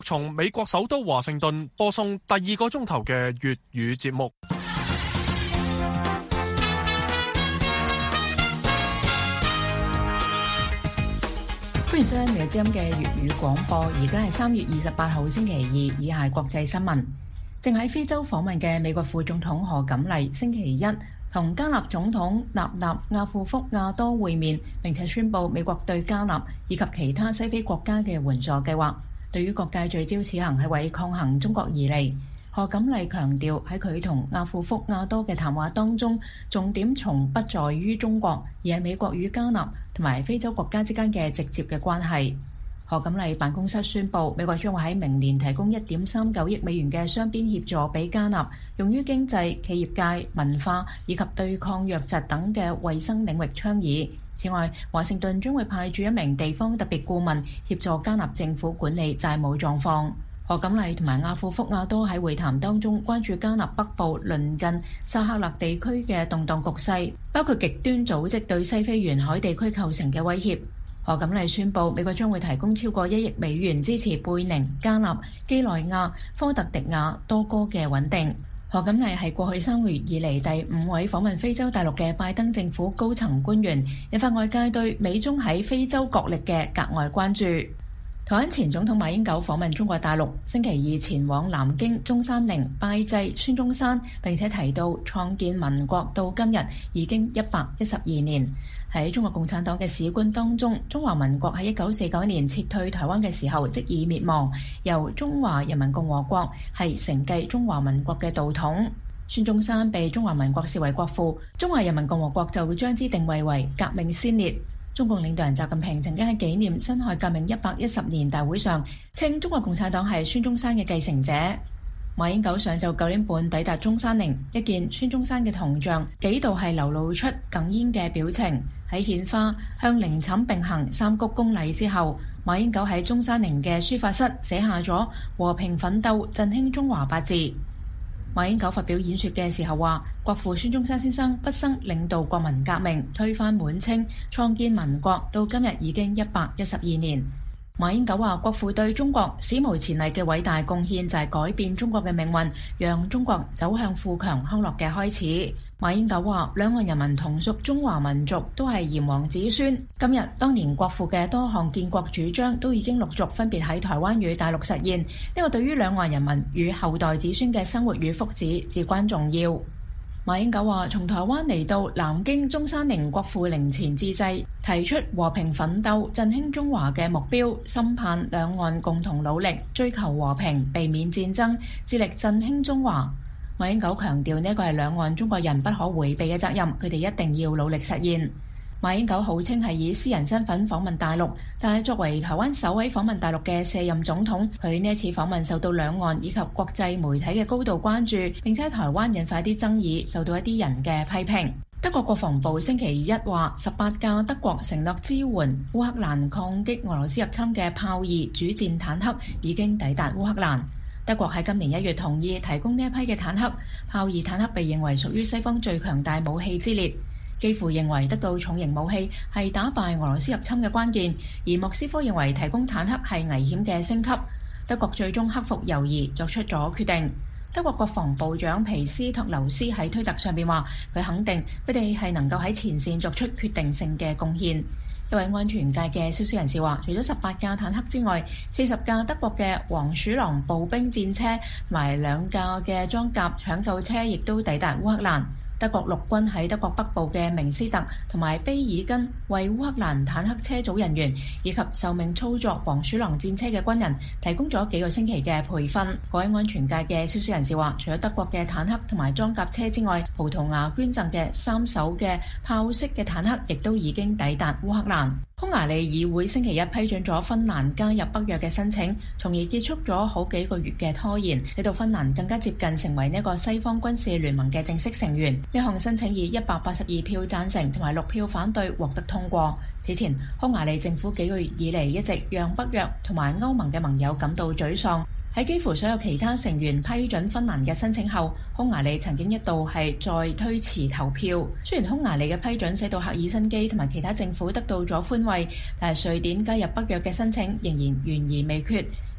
從美國首都華盛頓播送第2個鐘頭嘅粵語節目。 歡迎收聽今日嘅粵語廣播，而家係3月28號星期二，以下國際新聞。正喺非洲訪問嘅美國副總統賀錦麗星期一同加納總統納納亞庫福亞多會面，並且宣布美國對加納以及其他西非國家嘅援助計劃。對於各界聚焦此行係為抗衡中國而嚟，賀錦麗強調喺佢同亞庫福亞多嘅談話當中，重點從不在於中國，而係美國與加納同埋非洲國家之間嘅直接嘅關係。賀錦麗辦公室宣布，美國將會喺明年提供1.39億美元嘅雙邊協助俾加納，用於經濟、企業界、文化以及對抗瘧疾等嘅衛生領域倡議。此外，華盛頓將會派駐一名地方特別顧問協助加納政府管理債務狀況。賀錦麗同埋亞庫福亞多喺會談當中關注加納北部鄰近薩赫勒地區嘅動盪局勢，包括極端組織對西非沿海地區構成嘅威脅。賀錦麗宣布，美國將會提供超過1億美元支持貝寧、加納、幾內亞、科特迪瓦、多哥嘅穩定。賀錦麗係過去3個月以嚟第5位訪問非洲大陸嘅拜登政府高層官員，引發外界對美中喺非洲角力嘅格外關注。台灣前總統馬英九訪問中國大陸，星期二前往南京中山陵拜祭孫中山，並且提到創建民國到今日已經112年。喺中國共產黨嘅史觀當中，中華民國喺1949年撤退台灣嘅時候即已滅亡，由中華人民共和國係承繼中華民國嘅道統。孫中山被中華民國視為國父，中華人民共和國就會將之定位為革命先烈。中共領導人習近平曾經喺紀念辛亥革命110年大會上稱中國共產黨係孫中山嘅繼承者。馬英九上晝9點半抵達中山陵，一見孫中山嘅銅像，幾度係流露出哽咽嘅表情。喺獻花向靈寢並行3鞠躬禮之後，馬英九喺中山陵嘅書法室寫下咗和平奮鬥振興中華8字。馬英九發表演說嘅時候話，國父孫中山先生畢生領導國民革命，推翻滿清，創建民國，到今日已經112年。馬英九話，國父對中國史無前例嘅偉大貢獻就係改變中國嘅命運，讓中國走向富強康樂嘅開始。馬英九話，兩岸人民同屬中華民族，都係炎黃子孫。今日當年國父嘅多項建國主張都已經陸續分別喺台灣與大陸實現，呢個對於兩岸人民與後代子孫嘅生活與福祉至關重要。馬英九話，從台灣嚟到南京中山陵國父陵前致祭，提出和平奮鬥振興中華嘅目標，深盼兩岸共同努力，追求和平，避免戰爭，致力振興中華。馬英九強調，呢個係兩岸中國人不可迴避嘅責任，佢哋一定要努力實現。馬英九號稱係以私人身份訪問大陸，但係作為台灣首位訪問大陸嘅卸任總統，佢呢一次訪問受到兩岸以及國際媒體嘅高度關注，並且喺台灣引發一啲爭議，受到一啲人嘅批評。德國國防部星期一話，18架德國承諾支援烏克蘭抗擊俄羅斯入侵嘅豹2主戰坦克已經抵達烏克蘭。德國喺今年1月同意提供呢一批嘅坦克，豹2坦克被認為屬於西方最強大武器之列。幾乎認為得到重型武器係打敗俄羅斯入侵嘅關鍵，而莫斯科認為提供坦克係危險嘅升級。德國最終克服猶豫，作出咗決定。德國國防部長皮斯托留斯喺推特上邊話，佢肯定佢哋係能夠喺前線作出決定性嘅貢獻。一位安全界嘅消息人士話，除咗18架坦克之外，40架德國嘅黃鼠狼步兵戰車同埋2架嘅裝甲搶救車亦都抵達烏克蘭。德國陸軍喺德國北部嘅明斯特同埋卑爾根為烏克蘭坦克車組人員以及受命操作黃鼠狼戰車嘅軍人提供咗幾個星期嘅培訓。各位安全界嘅消息人士話，除咗德國嘅坦克同埋裝甲車之外，葡萄牙捐贈嘅3艘嘅豹式嘅坦克亦都已經抵達烏克蘭。匈牙利議會星期一批准咗芬蘭加入北約嘅申請，從而結束咗好幾個月嘅拖延，使到芬蘭更加接近成為呢個西方軍事聯盟嘅正式成員。呢項申請以182票贊成同埋6票反對獲得通過。此前，匈牙利政府幾個月以嚟一直讓北約同埋歐盟嘅盟友感到沮喪。喺幾乎所有其他成員批准芬蘭嘅申請後，匈牙利曾經一度係再推遲投票。雖然匈牙利嘅批准使到赫爾辛基同埋其他政府得到咗寬慰，但係瑞典加入北約嘅申請仍然懸而未決。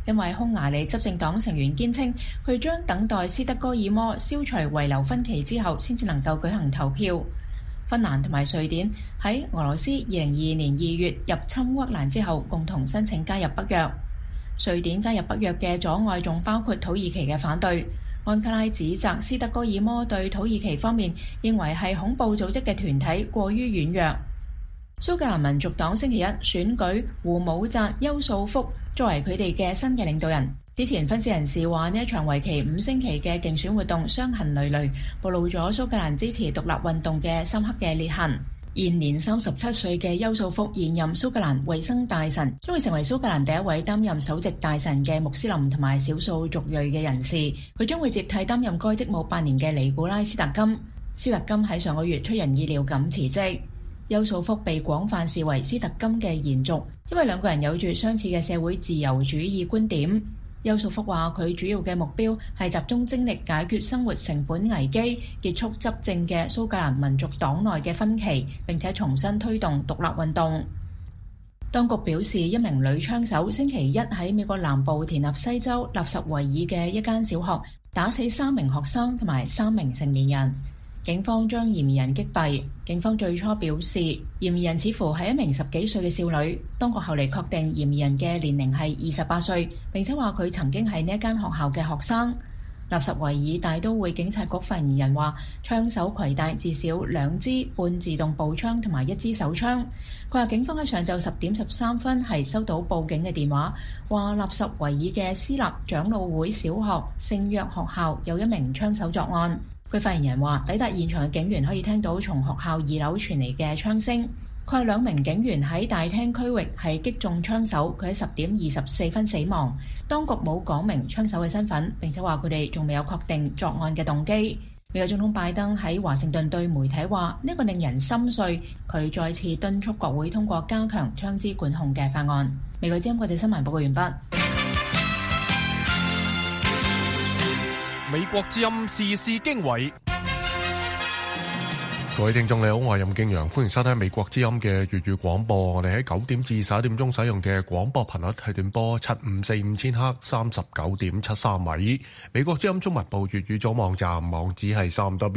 因為匈牙利執政黨成員堅稱佢將等待斯德哥爾摩消除遺留分歧之後先至能夠舉行投票。芬蘭同埋瑞典喺俄羅斯2022年2月入侵烏克蘭之後共同申請加入北約。瑞典加入北約嘅阻礙仲包括土耳其嘅反對。安卡拉指責斯德哥爾摩對土耳其方面認為係恐怖組織嘅團體過於軟弱。蘇格蘭民族黨星期一選舉胡姆扎丘素福作為佢哋嘅新嘅領導人。之前分析人士話呢一場為期5星期嘅競選活動傷痕累累，暴露咗蘇格蘭支持獨立運動嘅深刻嘅裂痕。現年37歲嘅丘素福現任蘇格蘭衛生大臣，將會成為蘇格蘭第一位擔任首席大臣嘅穆斯林同埋少數族裔嘅人士。佢將會接替擔任該職務8年嘅尼古拉斯特金。斯特金喺上個月出人意料咁辭職。丘素福被廣泛視為斯特金嘅延續，因為兩個人有住相似嘅社會自由主義觀點。丘素福話佢主要嘅目標係集中精力解決生活成本危機，結束執政嘅蘇格蘭民族黨內嘅分歧，並且重新推動獨立運動。當局表示，一名女槍手星期一喺美國南部田納西州納什維爾嘅一間小學打死3名學生同埋3名成年人。警方將嫌疑人擊斃。警方最初表示，嫌疑人似乎係一名10幾歲嘅少女。當局後嚟確定嫌疑人嘅年齡係28歲，並且話佢曾經係呢一間學校嘅學生。納什維爾大都會警察局發言人話，槍手攜帶至少2支半自動步槍同埋1支手槍。佢話警方喺上晝10點13分係收到報警嘅電話，話納什維爾嘅私立長老會小學聖約學校有一名槍手作案。據發言人話，抵達現場嘅警員可以聽到從學校2樓傳嚟嘅槍聲。佢係2名警員喺大廳區域係擊中槍手，佢喺10點24分死亡。當局冇講明槍手嘅身份，並且話佢哋仲未有確定作案嘅動機。美國總統拜登喺華盛頓對媒體話，呢個令人心碎。佢再次敦促國會通過加強槍支管控嘅法案。美國之音國際新聞報告完畢。 美國之音時事經緯， 各位聽眾你好，我係任敬陽，歡迎收聽美國之音嘅粵語廣播。我哋喺9點至11點鐘使用嘅廣播頻率係斷波7545千赫39.73米。美國之音中文部粵語組網站網址係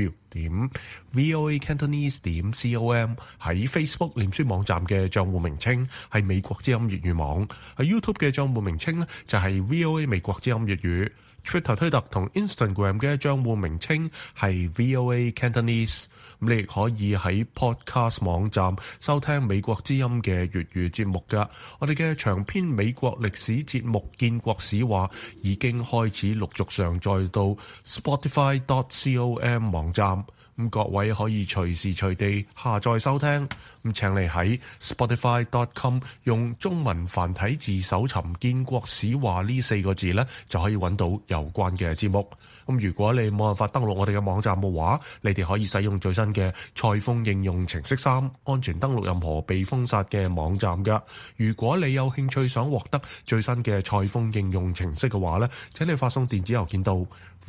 3w.voacantonese.com。喺 Facebook 臉書網站嘅賬戶名稱係美國之音粵語網。喺 YouTube 嘅賬戶名稱呢就係 VOA 美國之音粵語。Twitter 推特同 Instagram 嘅賬戶名稱係 VOA Cantonese。咁你亦可以喺 Podcast 網站收聽美國之音嘅粵語節目㗎。我哋嘅長篇美國歷史節目《建國史話》已經開始陸續上載到 Spotify.com 網站。咁各位可以隨時隨地下載收聽。咁請你喺 Spotify.com 用中文繁體字搜尋《建國史話》呢4個字呢，就可以揾到有關嘅節目。咁如果你冇辦法登錄我哋嘅網站嘅話，你哋可以使用最新嘅蔡豐應用程式3，安全登錄任何被封殺嘅網站㗎。如果你有興趣想獲得最新嘅蔡豐應用程式嘅話呢，請你發送電子郵件到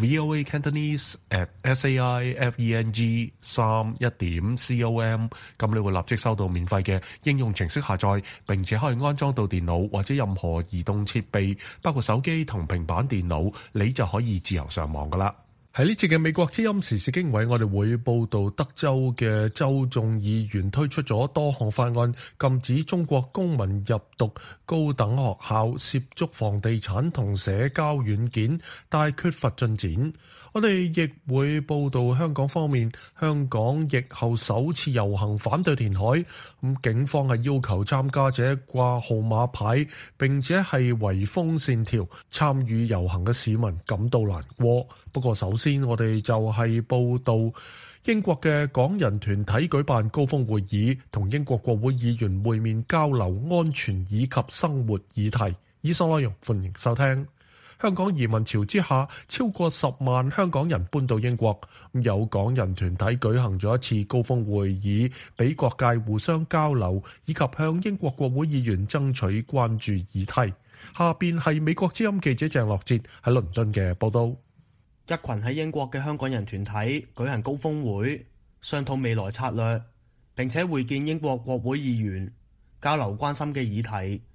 voacantonese@saifeng31.com， 咁你會立即收到免費嘅應用程式下載，並且可以安裝到電腦或者任何移動設備，包括手機同平板電腦，你就可以自由上網噶啦。喺呢次嘅美國之音時事經緯，我哋會報道德州嘅州眾議員推出咗多項法案，禁止中國公民入讀高等學校，涉足房地產同社交軟件，但缺乏進展。我哋亦會報道香港方面，香港疫後首次遊行反對填海，咁警方係要求參加者掛號碼牌，並且係圍封線條，參與遊行嘅市民感到難過。不過首先我哋就係報道英國嘅港人團體舉辦高峰會議，同英國國會議員會面交流安全以及生活議題。以上內容歡迎收聽。香港移民潮之下，超過10萬香港人搬到英國，有港人團體舉行咗一次高峰會議，俾各界互相交流，以及向英國國會議員爭取關注議題。下邊係美國之音記者鄭樂哲喺倫敦嘅報道。 一群喺英國嘅香港人團體舉行高峰會，商討未來策略，並且會見英國國會議員，交流關心嘅議題，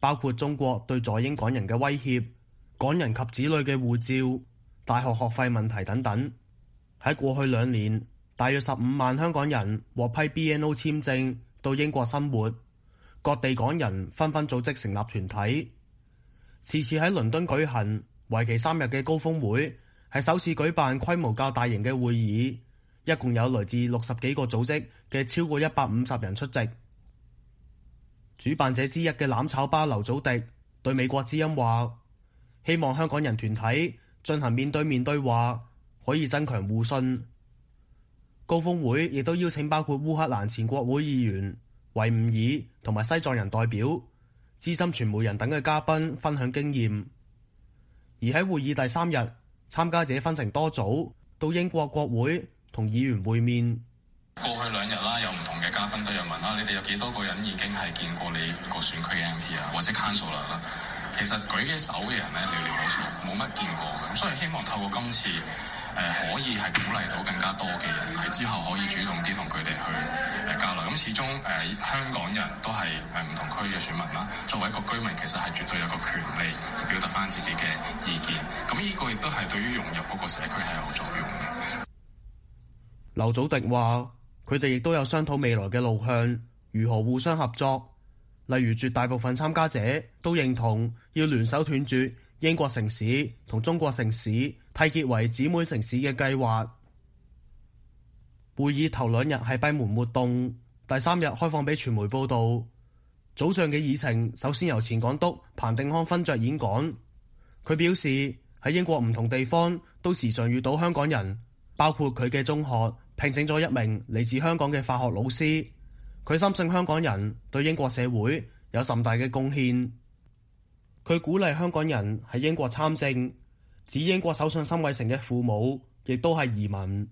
包括中國對在英港人嘅威脅、港人及子女嘅護照、大學學費問題等等。喺過去2年，大約15萬香港人獲批 BNO 簽證到英國生活，各地港人紛紛組織成立團體。是次喺倫敦舉行為期3日嘅高峰會，係首次舉辦規模較大型嘅會議，一共有來自60幾個組織嘅超過150人出席。主辦者之一嘅攬炒巴劉祖迪對美國之音話，希望香港人團體進行面對面對話，可以增強互信。高峰會亦都邀請包括烏克蘭前國會議員、維吾爾同埋西藏人代表、資深傳媒人等嘅嘉賓分享經驗。而喺會議第3日，參加者分成多組到英國國會同議員會面。 過去2日啦，有唔同嘅嘉賓都有問啦，你哋有幾多個人已經係見過你個選區嘅 MP 啊，或者 councillor 啦？其實舉嘅手嘅人咧，寥寥可數，冇乜見過嘅。咁所以希望透過今次可以係鼓勵到更加多嘅人，喺之後可以主動啲同佢哋去交流。咁始終香港人都係唔同區嘅選民啦，作為一個居民，其實係絕對有個權利去表達翻自己嘅意見。咁呢個亦都係對於融入嗰個社區係有作用嘅。 劉祖迪話：佢哋亦都有商討未來嘅路向，如何互相合作。例如，絕大部分參加者都認同要聯手斷絕英國城市同中國城市締結為姊妹城市嘅計劃。會議頭2日係閉門活動，第3日開放俾傳媒報導。早上嘅議程首先由前港督彭定康分著演講。佢表示喺英國唔同地方都時常遇到香港人，包括佢嘅中學聘請咗一名嚟自香港嘅法學老師。佢深信香港人對英國社會有甚大嘅貢獻。佢鼓勵香港人喺英國參政，指英國首相辛偉誠嘅父母亦都係移民。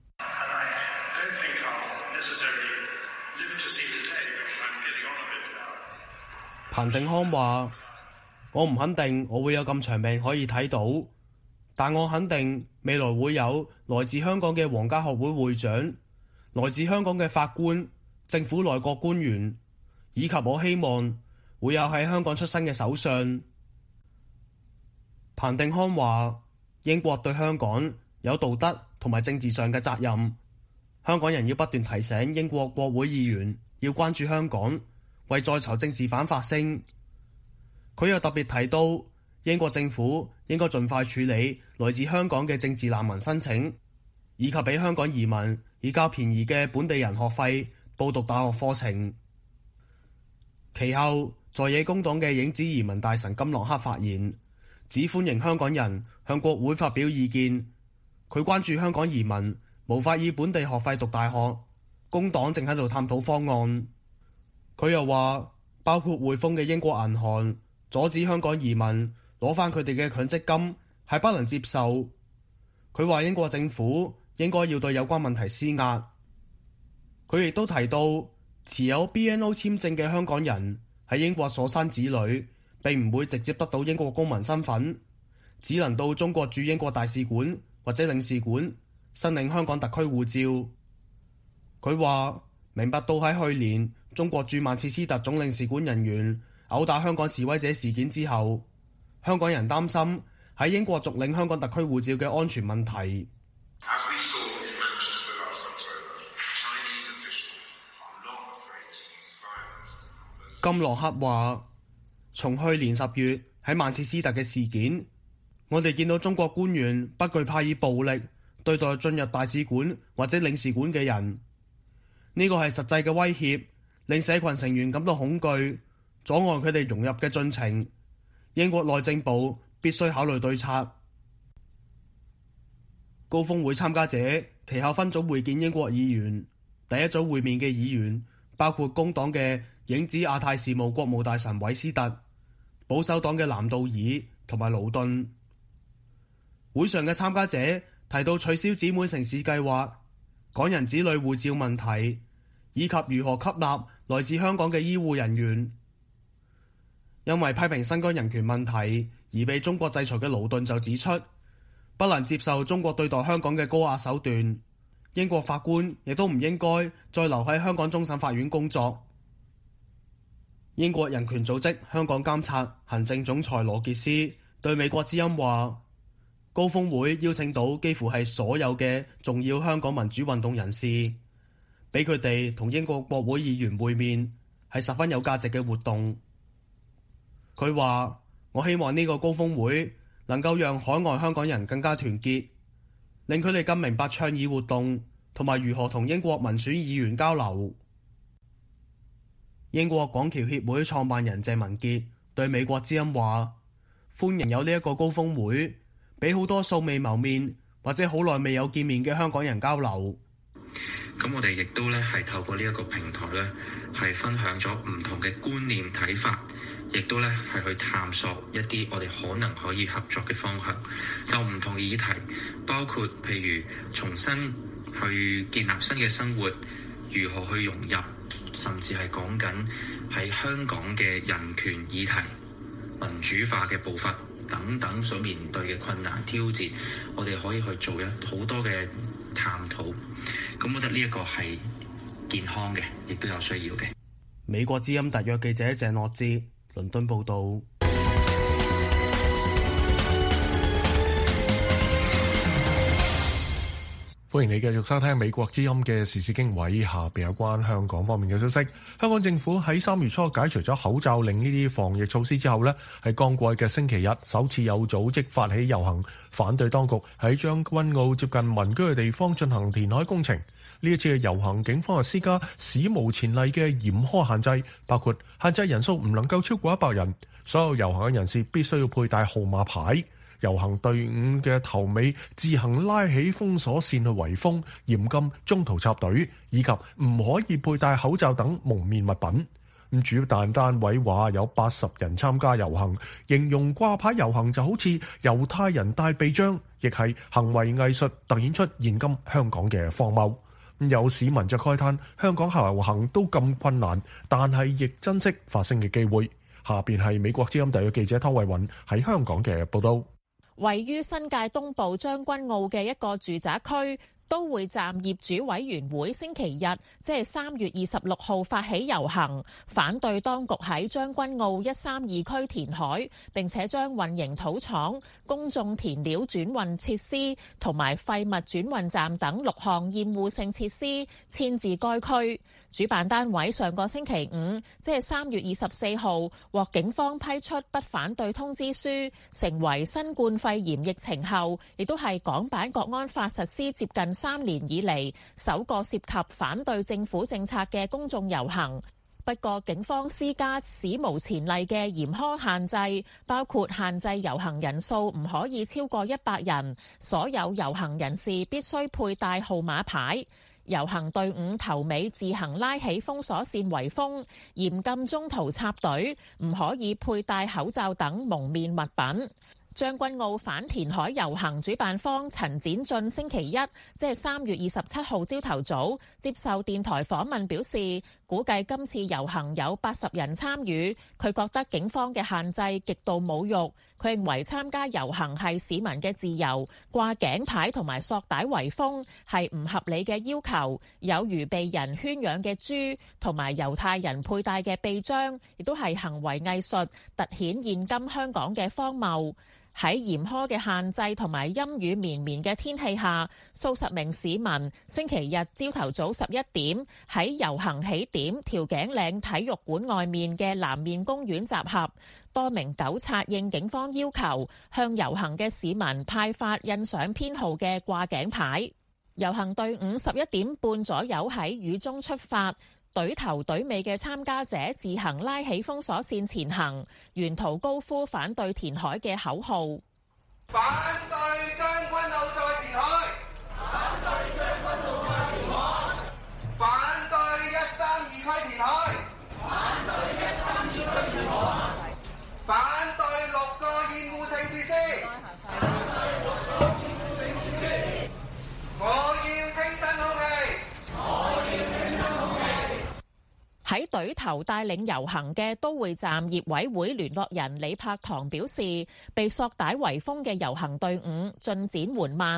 彭定康話：我唔肯定我會有咁長命可以睇到，但我肯定未來會有來自香港嘅皇家學會會長、來自香港嘅法官、政府內閣官員，以及我希望會有喺香港出生嘅首相。彭定康話：英國對香港有道德同埋政治上嘅責任，香港人要不斷提醒英國國會議員要關注香港，為在囚政治犯發聲。佢又特別提到，英國政府應該盡快處理來自香港嘅政治難民申請，以及俾香港移民以較便宜嘅本地人學費報讀大學課程。其後，在野工黨嘅影子移民大臣金諾克發言，只歡迎香港人向國會發表意見。佢關注香港移民無法以本地學費讀大學，工黨正喺度探討方案。佢又話，包括匯豐嘅英國銀行阻止香港移民攞返佢哋嘅強積金係不能接受。佢話英國政府應該要對有關問題施壓。佢亦都提到，持有 BNO 簽證嘅香港人喺英國所生子女並唔會直接得到英國公民身份，只能到中國駐英國大使館或者領事館申領香港特區護照。佢話明白到喺去年中國駐曼徹斯特總領事館人員毆打香港示威者事件之後，香港人擔心喺英國續領香港特區護照嘅安全問題。金諾克話：從去年10月喺曼徹斯特嘅事件，我哋見到中國官員不懼怕以暴力對待進入大使館或者領事館嘅人，呢個係實際嘅威脅，令社群成員感到恐懼，阻礙佢哋融入嘅進程。英國內政部必須考慮對策。高峰會參加者其後分組會見英國議員，第一組會面嘅議員包括工黨嘅影子亞太事務國務大臣韋斯特、保守黨嘅藍道爾同埋勞頓。會上嘅參加者提到取消姊妹城市計劃、港人子女護照問題，以及如何吸納來自香港嘅醫護人員。因為批評新疆人權問題而被中國制裁嘅勞頓就指出，不能接受中國對待香港嘅高壓手段。英國法官亦都唔應該再留喺香港終審法院工作。 英國人權組織香港監察行政總裁羅傑斯對美國之音話，高峰會邀請到幾乎係所有嘅重要香港民主運動人士，俾佢哋同英國國會議員會面，係十分有價值嘅活動。佢話：我希望呢個高峰會能夠讓海外香港人更加團結，令佢哋更明白倡議活動同埋如何同英國民選議員交流。英國廣僑協會創辦人謝文傑對美國之音話：歡迎有呢一個高峰會，俾好多素未謀面或者好耐未有見面嘅香港人交流。 咁我哋亦都咧係透過呢一個平台咧，係分享咗唔同嘅觀念睇法，亦都咧係去探索一啲我哋可能可以合作嘅方向。就唔同議題，包括譬如重新去建立新嘅生活，如何去融入，甚至係講緊喺香港嘅人權議題、民主化嘅步伐等等所面對嘅困難挑戰，我哋可以去做好多嘅探討。咁我覺得呢一個係健康嘅，亦都有需要嘅。 美國之音特約記者鄭樂志，倫敦報導。 歡迎你繼續收聽美國之音嘅時事經緯，下邊有關香港方面嘅消息。香港政府喺3月初解除咗口罩令呢啲防疫措施之後呢，喺剛過去嘅星期日首次有組織發起遊行，反對當局喺將軍澳接近民居嘅地方進行填海工程。呢一次嘅遊行，警方係施加史無前例嘅嚴苛限制，包括限制人數唔能夠超過100人，所有遊行嘅人士必須要佩戴號碼牌。遊行隊伍嘅頭尾自行拉起封鎖線去圍封，嚴禁中途插隊，以及唔可以佩戴口罩等蒙面物品。主辦單位話有80人參加遊行，形容掛牌遊行就好似猶太人帶臂章，亦係行為藝術，突顯出現今香港嘅荒謬。有市民就慨嘆香港遊行都咁困難，但係亦珍惜發聲嘅機會。下邊係美國之音特約記者湯慧雲喺香港嘅報道。 位於新界東部將軍澳嘅一個住宅區，都會站業主委員會星期日，即係3月26號發起遊行，反對當局喺將軍澳132區填海，並且將混凝土廠、公眾填料轉運設施同埋廢物轉運站等6項厭惡性設施遷至該區。主辦單位上個星期五，即係3月24號，獲警方批出不反對通知書，成為新冠肺炎疫情後，亦都係港版國安法實施接近3年以嚟首個涉及反對政府政策嘅公眾遊行。不過警方施加史無前例嘅嚴苛限制，包括限制遊行人數唔可以超過100人，所有遊行人士必須佩戴號碼牌。遊行隊伍頭尾自行拉起封鎖線圍封，嚴禁中途插隊，唔可以佩戴口罩等蒙面物品。將軍澳反填海遊行主辦方陳展俊星期一，即係3月27號朝頭早接受電台訪問表示，估計今次遊行有80人參與，佢覺得警方嘅限制極度侮辱。佢認為參加遊行係市民嘅自由，掛頸牌同埋索帶圍封係唔合理嘅要求，有如被人圈養嘅豬同埋猶太人佩戴嘅臂章，亦都係行為藝術，突顯現今香港嘅荒謬。喺嚴苛嘅限制同埋陰雨綿綿嘅天氣下，數十名市民星期日朝頭早11點喺遊行起點調景嶺體育館外面嘅南面公園集合。多名糾察應警方要求，向遊行嘅市民派發印上編號嘅掛頸牌。遊行隊伍11點半左右喺雨中出發。隊頭隊尾嘅參加者自行拉起封鎖線前行，沿途高呼反對填海嘅口號。 反對將軍澳再填海！反對將軍澳再填海！反對132區填海！反對132區填海！反對6個厭惡性設施！反對6個厭惡性設施！我要清新空氣！我要清新空氣！ 喺隊頭帶領遊行嘅都會站業委會聯絡人李柏堂表示，被索帶圍封嘅遊行隊伍進展緩慢，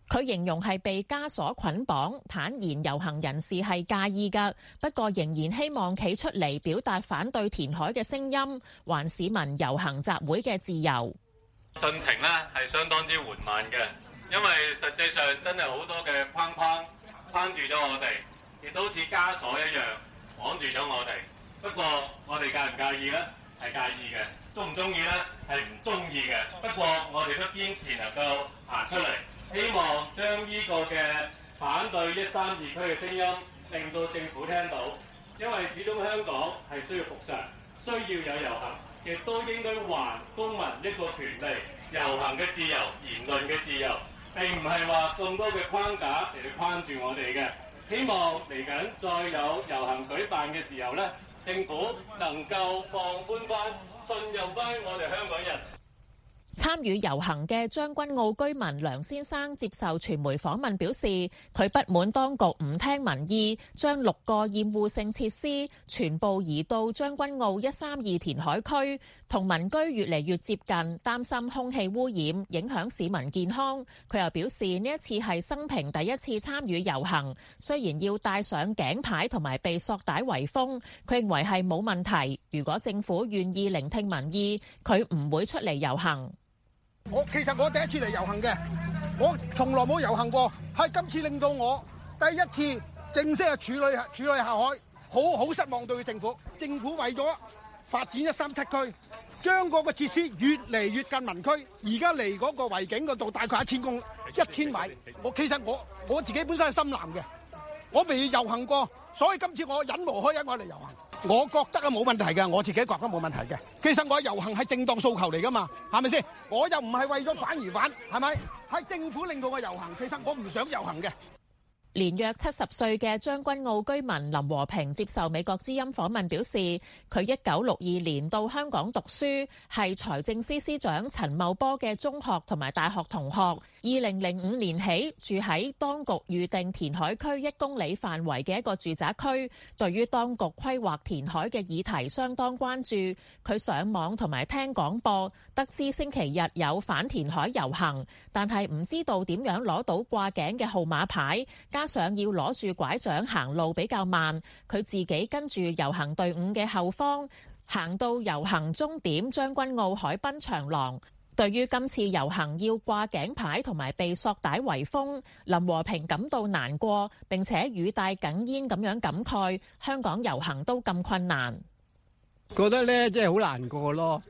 佢形容係被枷鎖捆綁，坦言遊行人士係介意㗎，不過仍然希望企出嚟表達反對填海嘅聲音，還市民遊行集會嘅自由。 進程呢係相當之緩慢嘅，因為實際上真係好多嘅框住咗我哋，亦都好似枷鎖一樣綁住咗我哋。不過我哋介唔介意呢？係介意嘅。中唔中意呢？係唔中意嘅。不過我哋都堅持能夠行出嚟。希望將呢個嘅反對132區嘅聲音令到政府聽到，因為始終香港係需要復常，需要有遊行，亦都應該還公民一個權利，遊行嘅自由、言論嘅自由，並唔係話咁多嘅框架嚟到框住我哋嘅。希望嚟緊再有遊行舉辦嘅時候呢，政府能夠放寬翻、信任翻我哋香港人。 參與遊行嘅將軍澳居民梁先生接受傳媒訪問表示，佢不滿當局唔聽民意，將6個厭惡性設施全部移到將軍澳132填海區，同民居越嚟越接近，擔心空氣污染影響市民健康。佢又表示呢一次係生平第一次參與遊行，雖然要戴上頸牌同埋被索帶圍封，佢認為係冇問題。如果政府願意聆聽民意，佢唔會出嚟遊行。 其實我第一次嚟遊行嘅，我從來冇遊行過，係今次令到我第一次正式處女下海，好失望對政府。政府為咗發展137區，將嗰個設施越嚟越近民區，而家嚟嗰個圍景嗰度大概1000米。其實我自己本身係深藍嘅，我未遊行過，所以今次我忍無可忍，我嚟遊行。我覺得冇問題嘅，我自己覺得冇問題嘅。其實我遊行係正當訴求嚟噶嘛，係咪先？我又唔係為咗反而反，係咪？係政府令到我遊行，其實我唔想遊行嘅。 年約70歲嘅將軍澳居民林和平接受美國之音訪問表示，佢1962年到香港讀書，係財政司司長陳茂波嘅中學同埋大學同學。2005年起住喺當局預定填海區1公里範圍嘅一個住宅區，對於當局規劃填海嘅議題相當關注。佢上網同埋聽廣播，得知星期日有反填海遊行，但係唔知道點樣攞到掛頸嘅號碼牌，加上要攞住拐杖行路比較慢，佢自己跟住遊行隊伍嘅後方，行到遊行終點將軍澳海濱長廊。對於今次遊行要掛頸牌同埋被索帶圍封，林和平感到難過，並且語帶哽咽咁樣感慨，香港遊行都咁困難， 覺得咧真係好難過咯。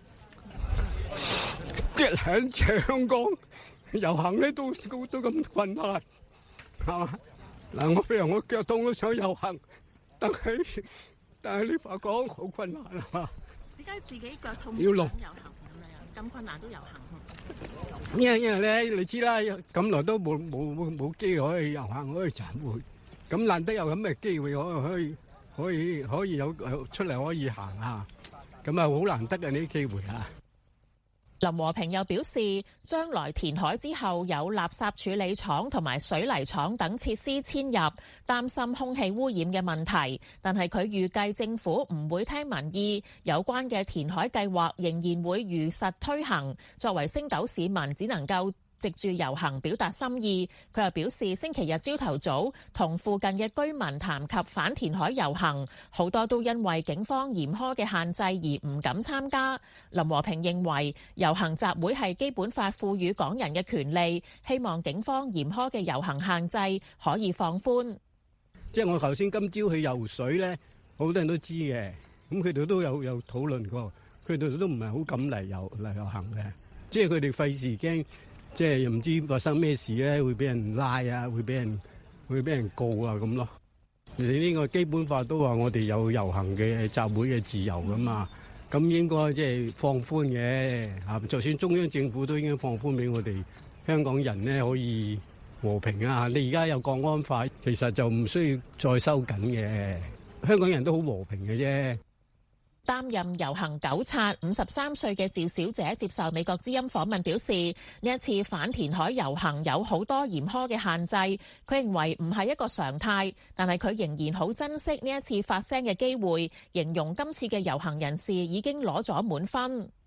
即係喺香港遊行咧都咁困難，係嘛？嗱，我譬如我腳痛都想遊行，但係你話講好困難啊嘛？ 點解自己腳痛要落遊行咁困難都遊行？ 因為咧，你知啦，咁耐都冇機會可以遊行，可以集會，咁難得有咁嘅機會可以有出嚟可以行下，咁啊好難得嘅呢啲機會啊！ 林和平又表示，將來填海之後有垃圾處理廠同埋水泥廠等設施遷入，擔心空氣污染嘅問題。但係佢預計政府唔會聽民意，有關嘅填海計劃仍然會如實推行。作為星斗市民，只能夠藉住遊行表達心意。佢又表示，星期日朝頭早同附近嘅居民談及反填海遊行，好多都因為警方嚴苛嘅限制而唔敢參加。林和平認為遊行集會係基本法賦予港人嘅權利，希望警方嚴苛嘅遊行限制可以放寬。 即係我頭先今朝去游水咧，好多人都知嘅，咁佢哋都有討論過，佢哋都唔係好敢嚟遊行嘅，即係佢哋費事驚。即係又唔知發生咩事咧，會俾人拉啊，會俾人告啊咁咯。你呢個基本法都話我哋有遊行嘅集會嘅自由噶嘛，咁應該即係放寬嘅嚇。就算中央政府都應該放寬俾我哋香港人咧，可以和平啊。你而家有國安法，其實就唔需要再收緊嘅。香港人都好和平嘅啫。 擔任遊行糾察53歲嘅趙小姐接受美國之音訪問表示，呢一次反填海遊行有好多嚴苛嘅限制，佢認為唔係一個常態，但係佢仍然好珍惜呢一次發聲嘅機會，形容今次嘅遊行人士已經攞咗滿分。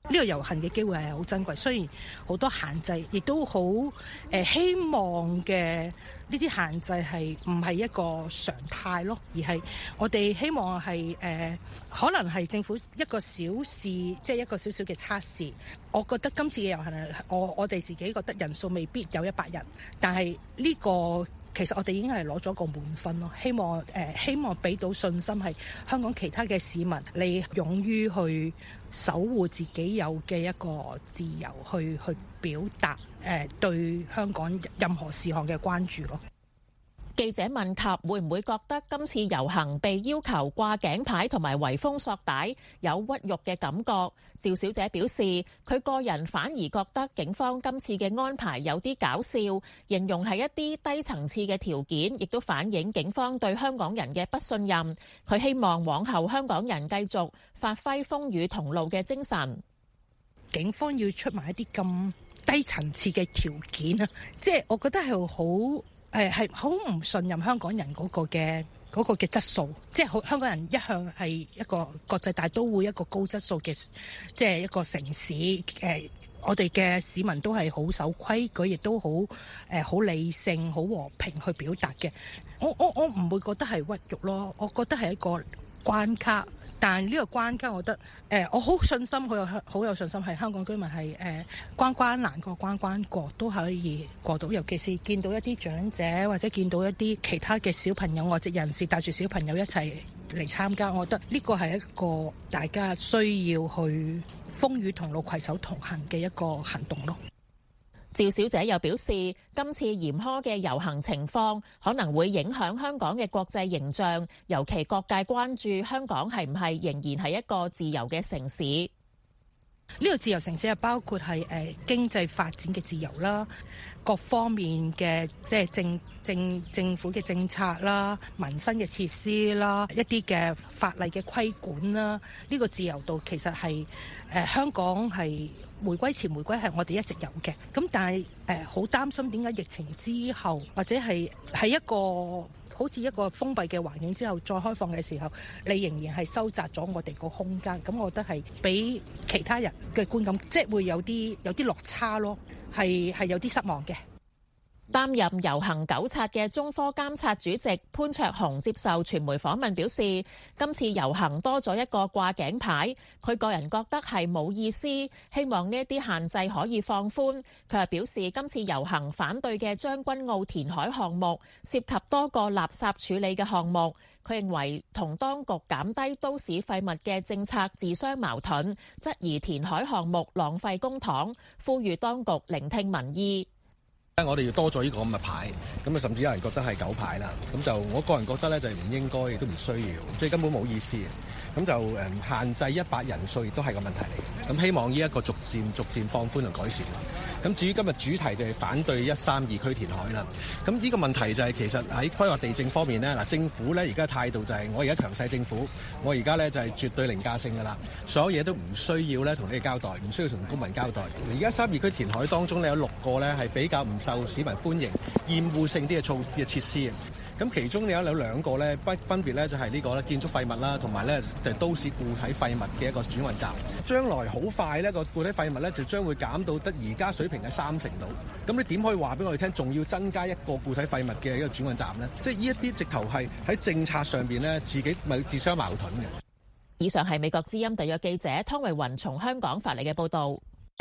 呢個遊行嘅機會係好珍貴，雖然好多限制，亦都好希望嘅呢啲限制係唔係一個常態咯，而係我哋希望係可能係政府一個小事，即係一個少少嘅測試。我覺得今次嘅遊行我哋自己覺得人數未必有100人，但係呢個其實我哋已經係攞咗個滿分咯。希望俾到信心係香港其他嘅市民，你勇於去守護自己有嘅一個自由，去表達對香港任何事項嘅關注咯。 記者問及會唔會覺得今次遊行被要求掛頸牌同埋圍封索帶有屈辱嘅感覺，趙小姐表示佢個人反而覺得警方今次嘅安排有啲搞笑，形容係一啲低層次嘅條件，亦都反映警方對香港人嘅不信任。佢希望往後香港人繼續發揮風雨同路嘅精神。 警方要出埋一啲咁低層次嘅條件啊，即係我覺得係好唔信任香港人嗰個嘅質素，即係香港人一向係一個國際大都會，一個高質素嘅即係一個城市。我哋嘅市民都係好守規矩，亦都好理性、好和平去表達嘅。我唔會覺得係屈辱咯，我覺得係一個關卡。但係呢個關卡，我覺得我好信心，好有信心係香港居民係關關難過關關過都可以過到。尤其是見到一啲長者或者見到一啲其他嘅小朋友、外籍人士帶住小朋友一齊嚟參加，我覺得呢個係一個大家需要去風雨同路、攜手同行嘅一個行動咯。 趙小姐又表示，今次嚴苛嘅遊行情況可能會影響香港嘅國際形象，尤其各界關注香港係唔係仍然係一個自由嘅城市。 呢個自由城市係包括係經濟發展嘅自由啦，各方面嘅即係政府嘅政策啦、民生嘅設施啦、一啲嘅法例嘅規管啦，呢個自由度其實係香港係回歸前回歸係我哋一直有嘅。咁但係好擔心點解疫情之後或者係一個好似一個封閉嘅環境之後再開放嘅時候，你仍然係收窄咗我哋個空間。咁我覺得係俾其他人嘅觀感，即係會有啲落差咯，係有啲失望嘅。 擔任遊行糾察嘅中科監察主席潘焯鴻接受傳媒訪問表示，今次遊行多咗一個掛頸牌，佢個人覺得係冇意思，希望呢一啲限制可以放寬。佢又表示，今次遊行反對嘅將軍澳填海項目涉及多個垃圾處理嘅項目，佢認為同當局減低都市廢物嘅政策自相矛盾，質疑填海項目浪費公帑，呼籲當局聆聽民意。 我哋要多咗呢個咁嘅牌，咁啊甚至有人覺得係狗牌啦，咁就我個人覺得咧就係唔應該，亦都唔需要，即係根本冇意思。咁就限制100人數亦都係個問題嚟嘅。咁希望呢一個逐漸放寬同改善。咁至於今日主題就係反對132區填海啦。咁呢個問題就係其實喺規劃地政方面呢，嗱政府咧而家態度就係我而家強勢政府，我而家咧就係絕對凌駕性㗎啦，所有嘢都唔需要咧同你哋交代，唔需要同公民交代。而家32區填海當中咧有6個咧係比較唔受市民歡迎、厭惡性啲嘅設施。咁其中有2個咧，分別咧就係呢個咧建築廢物啦，同埋咧就都市固體廢物嘅一個轉運站。將來好快呢個固體廢物咧就將會減到得而家水平嘅30%度。咁你點可以話俾我哋聽，仲要增加一個固體廢物嘅一個轉運站呢？即係呢一啲直頭係喺政策上邊呢，自己咪自相矛盾嘅。 以上係美國之音特約記者湯慧雲從香港發嚟嘅報導。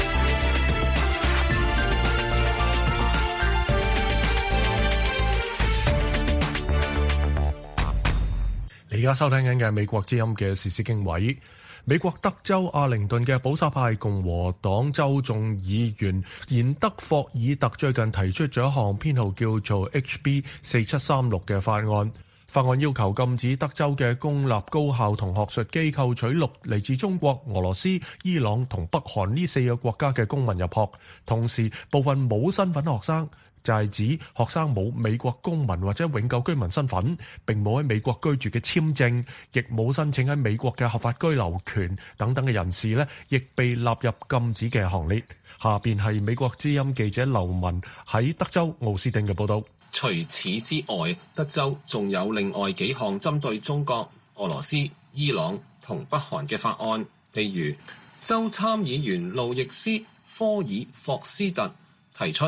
而家收聽緊嘅美國之音嘅時事經緯，美國德州阿靈頓嘅保守派共和黨州眾議員賢德霍爾特最近提出咗一項編號叫做 HB 4736嘅法案。法案要求禁止德州嘅公立高校同學術機構取錄嚟自中國、俄羅斯、伊朗同北韓呢4個國家嘅公民入學，同時部分冇身份學生，就係指學生冇美國公民或者永久居民身份，並冇喺美國居住嘅簽證，亦冇申請喺美國嘅合法居留權等等嘅人士呢，亦被納入禁止嘅行列。下邊係美國之音記者劉文喺德州奧斯汀嘅報道。 除此之外，德州仲有另外幾項針對中國、俄羅斯、伊朗同北韓嘅法案，例如州參議員路易斯科爾霍斯特提出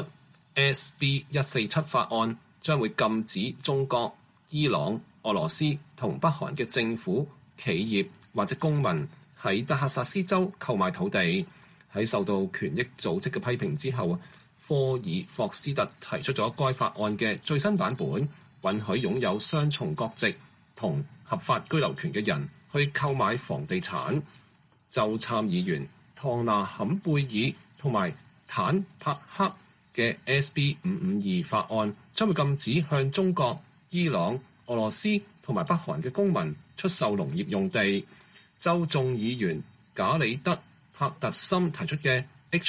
SB147 法案，將會禁止中國、伊朗、俄羅斯同北韓嘅政府、企業或者公民喺德克薩斯州購買土地。喺受到權益組織嘅批評之後，科爾霍斯特提出咗該法案嘅最新版本，允許擁有雙重國籍同合法居留權嘅人去購買房地產。州參議員唐納坎貝爾同埋坦帕克嘅 SB552 法案將會禁止向中國、伊朗、俄羅斯同埋北韓嘅公民出售農業用地。州眾議員賈里德帕特森提出嘅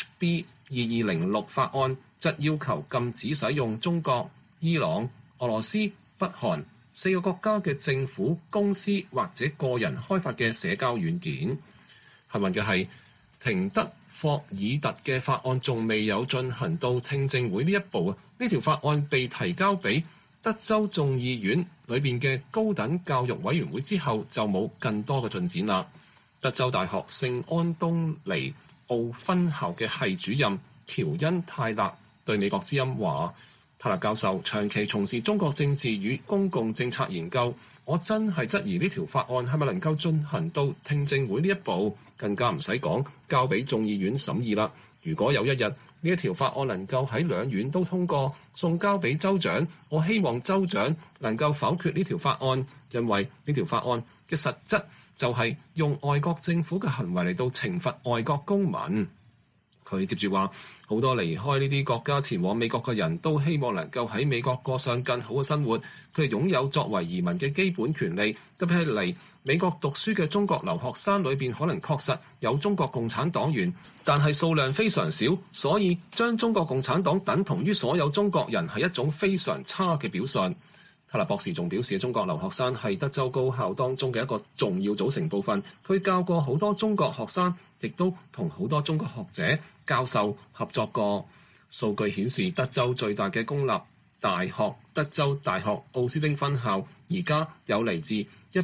HB2206 法案則要求禁止使用中國、伊朗、俄羅斯、北韓4個國家嘅政府、公司或者個人開發嘅社交軟件。幸運嘅係，廷德霍爾特嘅法案仲未有進行到聽證會呢一步啊！呢條法案被提交俾德州眾議院裏邊嘅高等教育委員會之後，就冇更多嘅進展啦。德州大學聖安東尼奧分校嘅系主任喬恩泰勒對美國之音話：泰勒教授長期從事中國政治與公共政策研究，我真係質疑呢條法案係咪能夠進行到聽證會呢一步，更加唔使講交俾眾議院審議啦。如果有一日呢一條法案能夠喺兩院都通過，送交俾州長，我希望州長能夠否決呢條法案，因為呢條法案嘅實質就係用外國政府嘅行為嚟到懲罰外國公民。佢接住話，好多離開呢啲國家前往美國嘅人都希望能夠喺美國過上更好嘅生活，佢哋擁有作為移民嘅基本權利。特別係嚟美國讀書嘅中國留學生裏邊，可能確實有中國共產黨員，但係數量非常少，所以將中國共產黨等同於所有中國人係一種非常差嘅表述。泰勒博士仲表示，中國留學生係德州高校當中嘅一個重要組成部分。佢教過好多中國學生，亦都同好多中國學者、教授合作過。數據顯示，德州最大嘅公立大學德州大學奧斯汀分校，而家有嚟自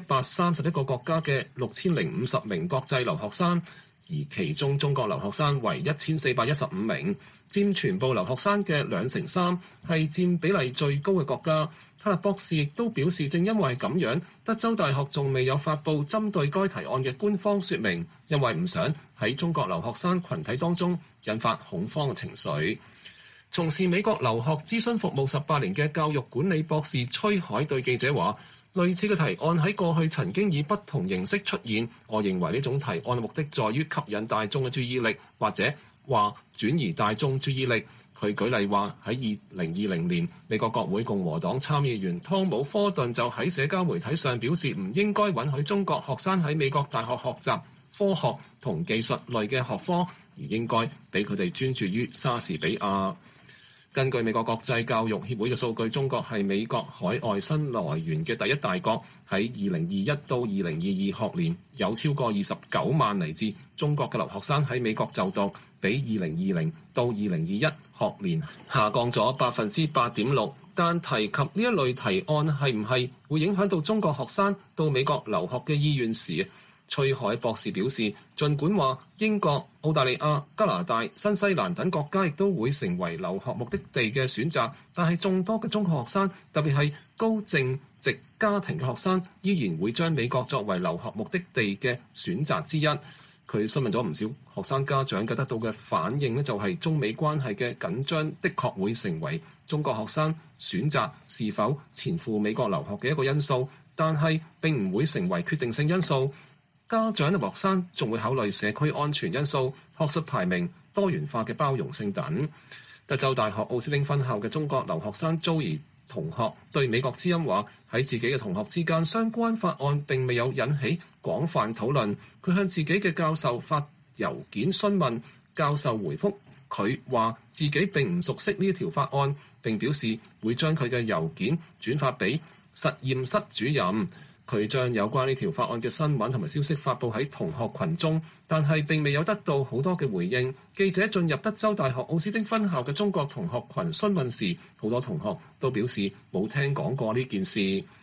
131個國家嘅6050名國際留學生，而其中中國留學生為1415名，佔全部留學生嘅3%，係佔比例最高嘅國家。泰勒博士亦都表示，正因為咁樣，德州大學仲未有發布針對該提案嘅官方說明，因為唔想喺中國留學生群體當中引發恐慌嘅情緒。從事美國留學諮詢服務18年嘅教育管理博士崔海對記者話，類似嘅提案喺過去曾經以不同形式出現，我認為呢種提案嘅目的在於吸引大眾嘅注意力，或者話轉移大眾注意力。佢舉例話，喺2020年，美國國會共和黨參議員湯姆科頓就喺社交媒體上表示，唔應該允許中國學生喺美國大學學習科學同技術類嘅學科，而應該俾佢哋專注於莎士比亞。根據美國國際教育協會嘅數據，中國係美國海外新來源嘅第一大國。喺2021到2022學年，有超過29萬嚟自中國嘅留學生喺美國就讀，比2020到2021學年下降咗8.6%。但提及呢一類提案係唔係會影響到中國學生到美國留學嘅意願時，崔海博士表示，儘管話英國、澳大利亞、加拿大、新西蘭等國家亦都會成為留學目的地嘅選擇，但係眾多嘅中學學生，特別係高淨值家庭嘅學生，依然會將美國作為留學目的地嘅選擇之一。佢詢問咗唔少學生家長嘅得到嘅反應呢，就係中美關係嘅緊張的確會成為中國學生選擇是否前赴美國留學嘅一個因素，但係並唔會成為決定性因素。家長同學生仲會考慮社區安全因素、學術排名、多元化嘅包容性等。德州大學奧斯汀分校嘅中國留學生 Joey 同學對美國之音話，喺自己嘅同學之間，相關法案並未有引起廣泛討論。佢向自己嘅教授發郵件詢問，教授回覆佢話自己並唔熟悉呢一條法案，並表示會將佢嘅郵件轉發俾實驗室主任。佢將有關呢條法案嘅新聞同埋消息發布喺同學群中，但係並未有得到好多嘅回應。記者進入德州大學奧斯汀分校嘅中國同學群詢問時，好多同學都表示冇聽講過呢件事。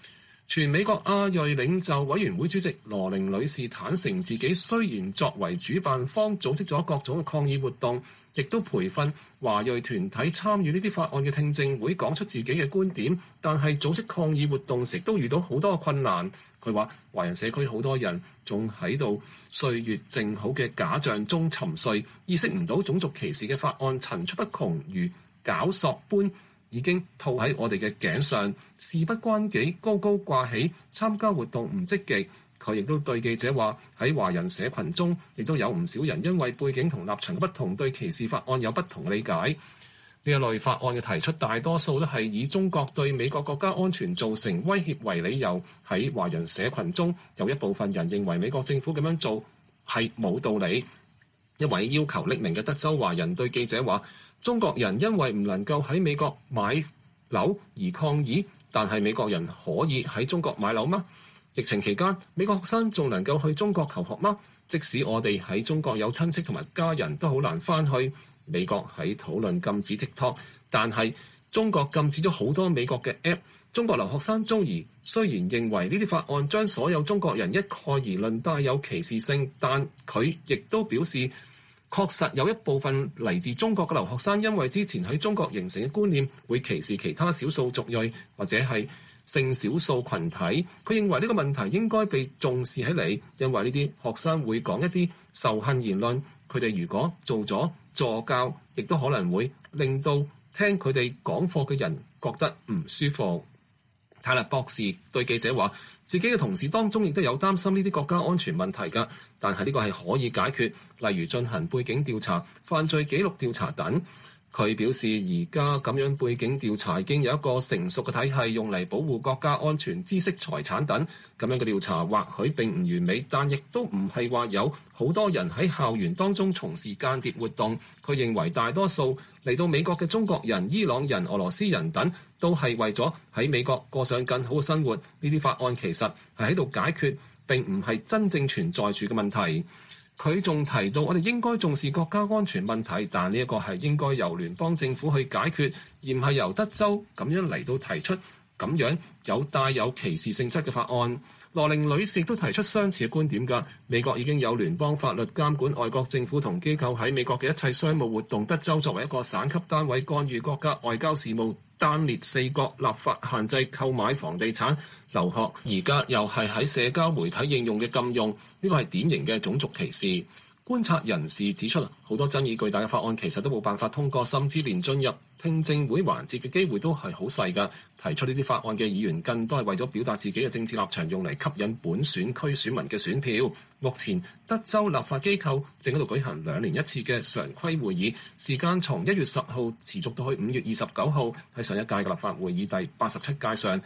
全美國亞裔領袖委員會主席羅寧女士坦承，自己雖然作為主辦方組織咗各種抗議活動，亦都培訓華裔團體參與呢啲法案嘅聽證會，講出自己嘅觀點，但係組織抗議活動時都遇到好多困難。佢話華人社區好多人仲喺度歲月靜好嘅假象中沉睡，意識唔到種族歧視嘅法案層出不窮，如絞索般已經套喺我哋嘅頸上，事不關己，高高掛起，參加活動唔積極。佢亦都對記者話，喺華人社群中，亦都有唔少人因為背景同立場嘅不同，對歧視法案有不同理解。呢一類法案嘅提出，大多數都係以中國對美國國家安全造成威脅為理由。喺華人社群中，有一部分人認為美國政府咁樣做係冇道理。一位要求匿名嘅德州華人對記者話，中國人因為唔能夠喺美國買樓而抗議，但係美國人可以喺中國買樓嗎？疫情期間，美國學生仲能夠去中國求學嗎？即使我哋喺中國有親戚同埋家人都好難返去。美國喺討論禁止 TikTok， 但係中國禁止咗好多美國嘅 App。中國留學生鍾怡雖然認為呢啲法案將所有中國人一概而論帶有歧視性，但佢亦都表示，確實有一部分嚟自中國嘅留學生因為之前喺中國形成嘅觀念，會歧視其他少數族裔或者係性少數群體。佢認為呢個問題應該被重視起嚟，因為呢啲學生會講一啲仇恨言論，佢哋如果做咗助教，亦都可能會令到聽佢哋講課嘅人覺得唔舒服。泰勒博士對記者話，自己嘅同事當中亦都有擔心呢啲國家安全問題㗎，但係呢個係可以解決，例如進行背景調查、犯罪記錄調查等。佢表示，而家咁樣背景調查已經有一個成熟嘅體系，用嚟保護國家安全、知識財產等。咁樣嘅調查或許並唔完美，但亦都唔係話有好多人喺校園當中從事間諜活動。佢認為大多數嚟到美國嘅中國人、伊朗人、俄羅斯人等，都係為咗喺美國過上更好嘅生活。呢啲法案其實係喺度解決，並唔係真正存在住嘅問題。佢仲提到，我哋應該重視國家安全問題，但呢一個係應該由聯邦政府去解決，而唔係由德州咁樣嚟到提出咁樣帶有歧視性質嘅法案。羅寧女士亦都提出相似嘅觀點㗎。美國已經有聯邦法律監管外國政府同機構喺美國嘅一切商務活動。德州作為一個省級單位，干預國家外交事務，單列4國立法限制購買房地產、留學，而家又係喺社交媒體應用嘅禁用，呢個係典型嘅種族歧視。觀察人士指出，好多爭議巨大嘅法案其實都冇辦法通過，甚至連進入聽證會環節嘅機會都係好細㗎。提出呢啲法案嘅議員更多係為咗表達自己嘅政治立場，用嚟吸引本選區選民嘅選票。目前德州立法機構正喺度舉行2年一次嘅常規會議，時間從1月10號持續到去5月29號。喺上一屆嘅立法會議第87屆上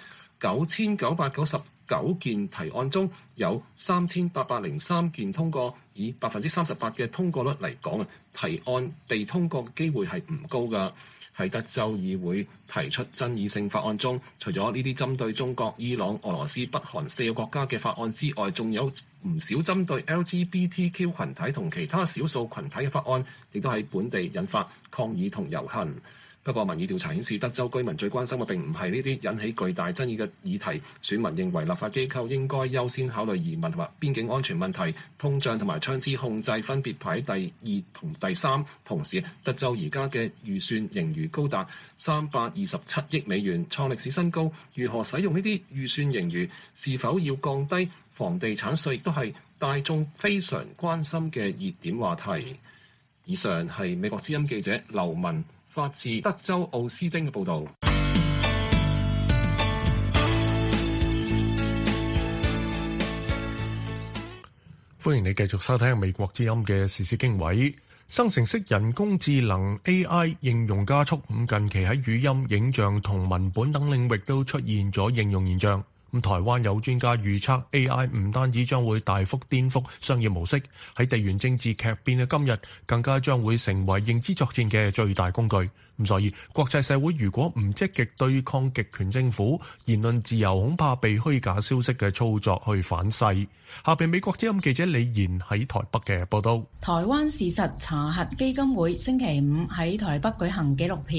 ，9999件提案中有3803件通過，以38%嘅通過率嚟講啊，提案被通過嘅機會係唔高㗎。喺德州議會提出爭議性法案中，除咗呢啲針對中國、伊朗、俄羅斯、北韓4個國家嘅法案之外，仲有唔少針對 LGBTQ 群體同其他少數群體嘅法案，亦都喺本地引發抗議同遊行。不過民意調查顯示，德州居民最關心嘅並唔係呢啲引起巨大爭議嘅議題。選民認為立法機構應該優先考慮移民同埋邊境安全問題，通脹同埋槍支控制分別排第2同第3。同時，德州而家嘅預算盈餘高達327億美元，創歷史新高。如何使用呢啲預算盈餘？是否要降低房地產稅？亦都係大眾非常關心嘅熱點話題。以上係美國之音記者劉文發自德州奧斯丁嘅報導。 歡迎你繼續收聽美國之音嘅時事經緯。生成式人工智能 AI 應用加速，近期喺語音、影像同文本等領域都出現咗應用現象。台灣有專家預測 AI 唔單止將會大幅顛覆商業模式，喺地緣政治劇變嘅今日，更加將會成為認知作戰嘅最大工具。所以國際社會如果唔積極對抗極權政府，言論自由恐怕被虛假消息嘅操作去反噬。下邊美國之音記者李賢喺台北嘅報道。 台灣事實查核基金會星期5喺台北舉行紀錄片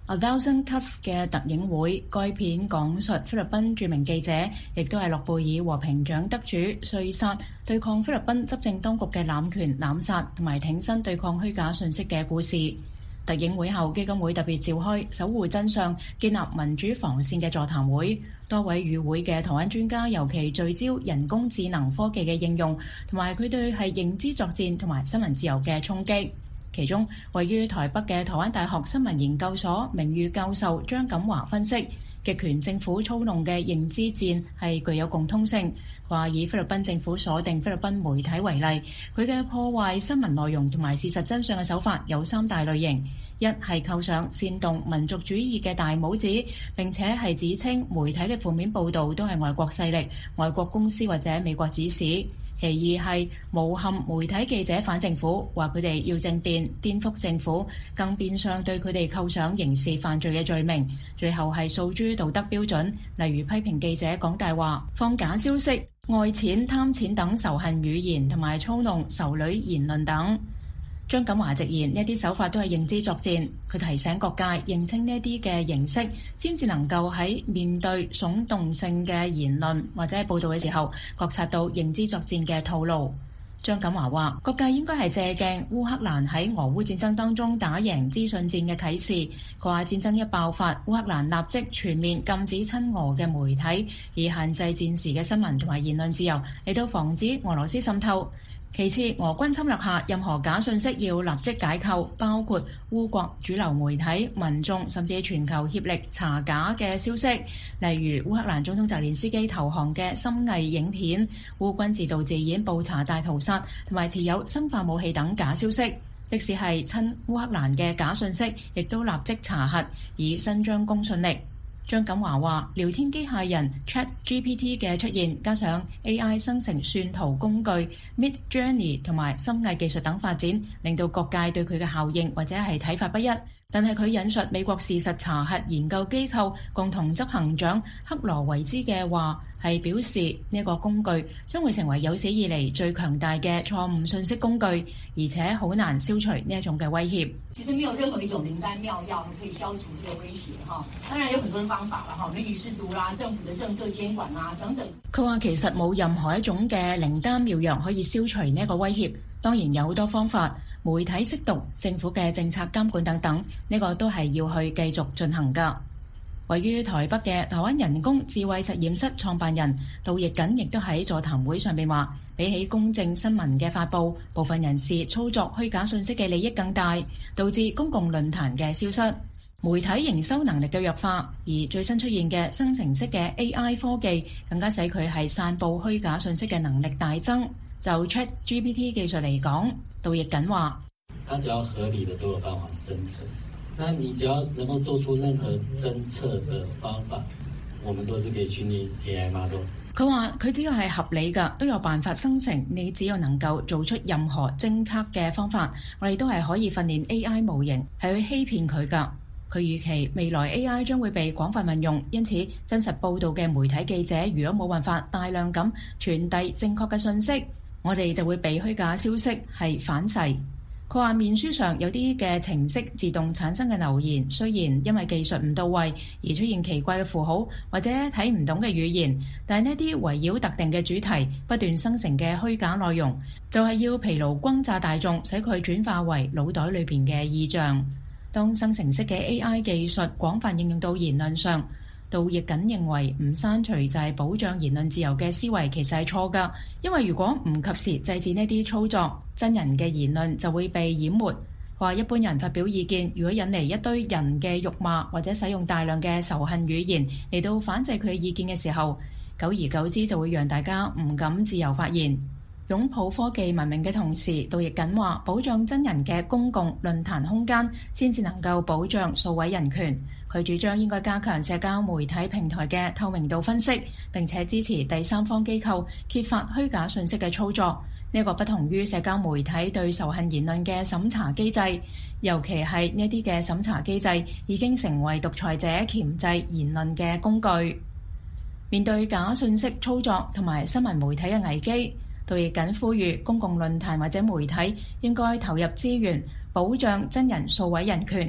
A Thousand Cuts 嘅特映會，該片講述菲律賓著名記者，亦都係諾貝爾和平獎得主瑞薩對抗菲律賓執政當局嘅濫權濫殺，同埋挺身對抗虛假信息嘅故事。特映會後，基金會特別召開守護真相、建立民主防線嘅座談會，多位與會嘅台灣專家尤其聚焦人工智能科技嘅應用，同埋佢對係認知作戰同埋新聞自由嘅衝擊。其中，位於台北嘅台灣大學新聞研究所名譽教授張錦華分析，極權政府操弄嘅認知戰係具有共通性。話以菲律賓政府鎖定菲律賓媒體為例，佢嘅破壞新聞內容同埋事實真相嘅手法有三大類型：一係扣上煽動民族主義嘅大帽子，並且係指稱媒體嘅負面報導都係外國勢力、外國公司或者美國指使。其二係誣陷媒體記者反政府，話佢哋要政變、顛覆政府，更變相對佢哋扣上刑事犯罪嘅罪名。最後係訴諸道德標準，例如批評記者講大話、放假消息、愛錢、貪錢等仇恨語言，同埋操弄仇女言論等。張錦華直言，呢啲手法都係認知作戰。佢提醒各界認清呢啲嘅形式，先至能夠喺面對聳動性嘅言論或者係報導嘅時候，覺察到認知作戰嘅套路。張錦華話：各界應該係借鏡烏克蘭喺俄烏戰爭當中打贏資訊戰嘅啟示。佢話戰爭一爆發，烏克蘭立即全面禁止親俄嘅媒體，以限制戰時嘅新聞同埋言論自由，嚟到防止俄羅斯滲透。其次，俄軍侵略下，任何假信息要立即解構，包括烏國主流媒體、民眾甚至全球協力查假嘅消息，例如烏克蘭總統澤連斯基投降嘅深偽影片、烏軍自導自演布查大屠殺同埋持有生化武器等假消息。即使係親烏克蘭嘅假信息，亦都立即查核，以伸張公信力。張錦華話：聊天機械人 ChatGPT 嘅出現，加上 AI 生成算圖工具 Midjourney 同埋深偽技術等發展，令到各界對佢嘅效應或者係睇法不一。但係佢引述美國事實查核研究機構共同執行長克羅維茲嘅話，係表示呢個工具將會成為有史以嚟最強大嘅錯誤信息工具，而且好難消除呢一種嘅威脅。 其實沒有任何一種靈丹妙藥可以消除這個威脅哈，當然有很多的方法啦哈，媒體識讀啦、政府的政策監管啦等等。 佢話其實冇任何一種嘅靈丹妙藥可以消除呢一個威脅，當然有好多方法，媒體識讀、政府嘅政策監管等等，呢個都係要去繼續進行㗎。位於台北嘅台灣人工智慧實驗室創辦人杜奕瑾亦都喺座談會上面話，比起公正新聞嘅發布，部分人士操作虛假信息嘅利益更大，導致公共論壇嘅消失，媒體營收能力嘅弱化，而最新出現嘅生成式嘅 AI 科技，更加使佢係散佈虛假信息嘅能力大增。就 ChatGPT 技術嚟講，杜奕瑾話： 它只要合理的都有辦法生成，那你只要能夠做出任何偵測的方法，我們都是可以訓練 AI model。 佢話佢只要係合理㗎，都有辦法生成。你只要能夠做出任何偵測嘅方法，我哋都係可以訓練 AI 模型係去欺騙佢㗎。佢預期未來 AI 將會被廣泛運用，因此真實報導嘅媒體記者如果冇辦法大量咁傳遞正確嘅信息，我哋就會被虛假消息係反噬。佢話面書上有啲嘅程式自動產生嘅留言，雖然因為技術唔到位而出現奇怪嘅符號或者睇唔懂嘅語言，但係呢啲圍繞特定嘅主題不斷生成嘅虛假內容，就係要疲勞轟炸大眾，使佢轉化為腦袋裏邊嘅意象。當生成式嘅 AI 技術廣泛應用到言論上，杜奕瑾認為唔刪除就係保障言論自由嘅思維其實係錯㗎，因為如果唔及時制止呢啲操作，真人嘅言論就會被淹沒。話一般人發表意見，如果引嚟一堆人嘅辱罵或者使用大量嘅仇恨語言嚟到反制佢意見嘅時候，久而久之就會讓大家唔敢自由發言。擁抱科技文明嘅同時，杜奕瑾話保障真人嘅公共論壇空間先至能夠保障數位人權。佢主張應該加強社交媒體平台嘅透明度分析，並且支持第三方機構揭發虛假信息嘅操作。呢個不同於社交媒體對仇恨言論嘅審查機制，尤其係呢啲嘅審查機制已經成為獨裁者鉗制言論嘅工具。面對假信息操作同埋新聞媒體嘅危機，杜奕瑾呼籲公共論壇或者媒體應該投入資源保障真人數位人權。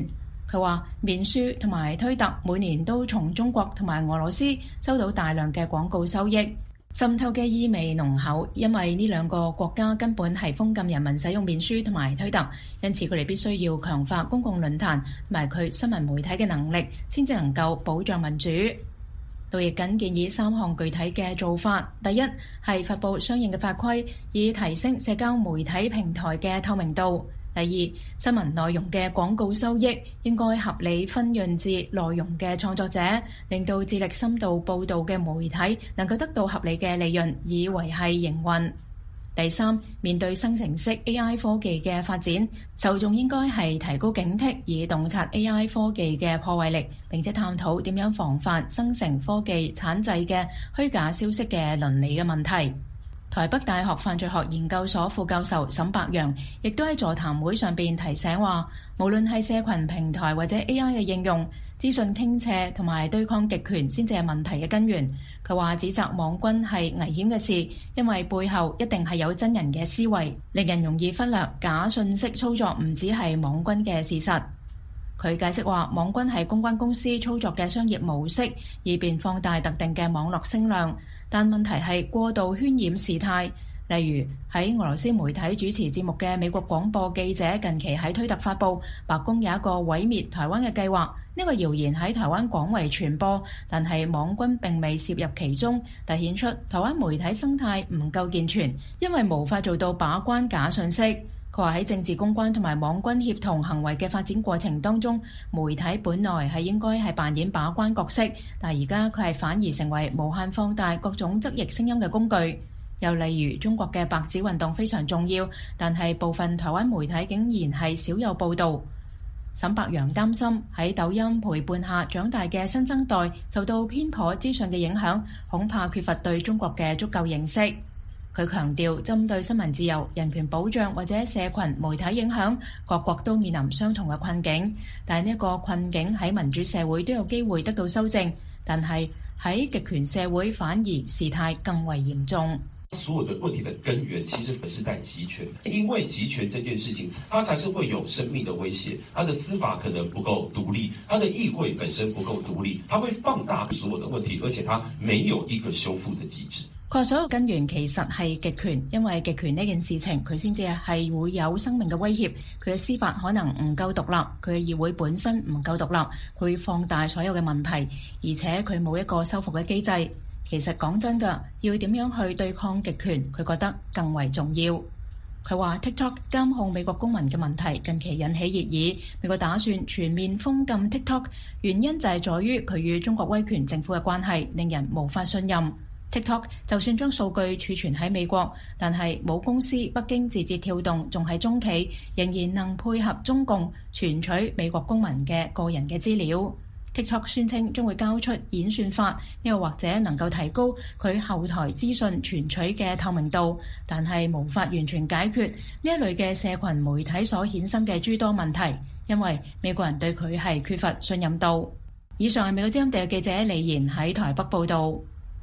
佢話面書同埋推特每年都從中國同埋俄羅斯收到大量嘅廣告收益，滲透嘅意味濃厚，因為呢兩個國家根本係封禁人民使用面書同埋推特，因此佢哋必須要強化公共論壇同埋佢新聞媒體嘅能力，先至能夠保障民主。杜奕瑾建議3項具體嘅做法，第一係發布相應嘅法規，以提升社交媒體平台嘅透明度。第二，新聞內容嘅廣告收益應該合理分潤至內容嘅創作者，令到致力深度報導嘅媒體能夠得到合理嘅利潤，以維繫營運。第三，面對生成式 AI 科技嘅發展，受眾應該係提高警惕，以洞察 AI 科技嘅破壞力，並且探討點樣防範生成科技產製嘅虛假消息嘅倫理嘅問題。台北大學犯罪學研究所副教授沈伯洋亦都喺座談會上邊提醒話，無論係社群平台或者 AI 嘅應用，資訊傾斜同埋對抗極權先至係問題嘅根源。佢話指責網軍係危險嘅事，因為背後一定係有真人嘅思維，令人容易忽略假信息操作唔只係網軍嘅事實。佢解釋話，網軍係公關公司操作嘅商業模式，以便放大特定嘅網絡聲量。但問題係過度渲染事態，例如喺俄羅斯媒體主持節目嘅美國廣播記者近期喺推特發布，白宮有一個毀滅台灣嘅計劃。呢個謠言喺台灣廣為傳播，但係網軍並未涉入其中，凸顯出台灣媒體生態唔夠健全，因為無法做到把關假信息。佢話喺政治公關同埋網軍協同行為嘅發展過程當中，媒體本來係應該係扮演把關角色，但而家佢係反而成為無限放大各種側翼聲音嘅工具。又例如中國嘅白紙運動非常重要，但係部分台灣媒體竟然係少有報導。沈伯洋擔心喺抖音陪伴下長大嘅新生代受到偏頗資訊嘅影響，恐怕缺乏對中國嘅足夠認識。佢強調，針對新聞自由、人權保障或者社群媒體影響，各國都面臨相同嘅困境。但係呢個困境喺民主社會都有機會得到修正，但係喺極權社會反而事態更為嚴重。 所有的問題的根源其實是在集權，因為集權這件事情，它才是會有生命的威脅。它的司法可能不夠獨立，它的議會本身不夠獨立，它會放大所有的問題，而且它沒有一個修復的機制。 佢話所有根源其實係極權，因為極權呢件事情佢先至係會有生命嘅威脅。佢嘅司法可能唔夠獨立，佢嘅議會本身唔夠獨立，佢會放大所有嘅問題，而且佢冇一個修復嘅機制。其實講真㗎，要點樣去對抗極權，佢覺得更為重要。佢話 TikTok 監控美國公民嘅問題近期引起熱議，美國打算全面封禁 TikTok， 原因就係在於佢與中國威權政府嘅關係令人無法信任。TikTok 就算將數據儲存喺美國，但係母公司北京字節跳動仲係中企，仍然能配合中共存取美國公民嘅個人嘅資料。TikTok 宣稱將會交出演算法，呢個或者能夠提高佢後台資訊存取嘅透明度，但係無法完全解決呢一類嘅社群媒體所衍生嘅諸多問題，因為美國人對佢係缺乏信任度。以上係美國之音地嘅記者李賢喺台北報導。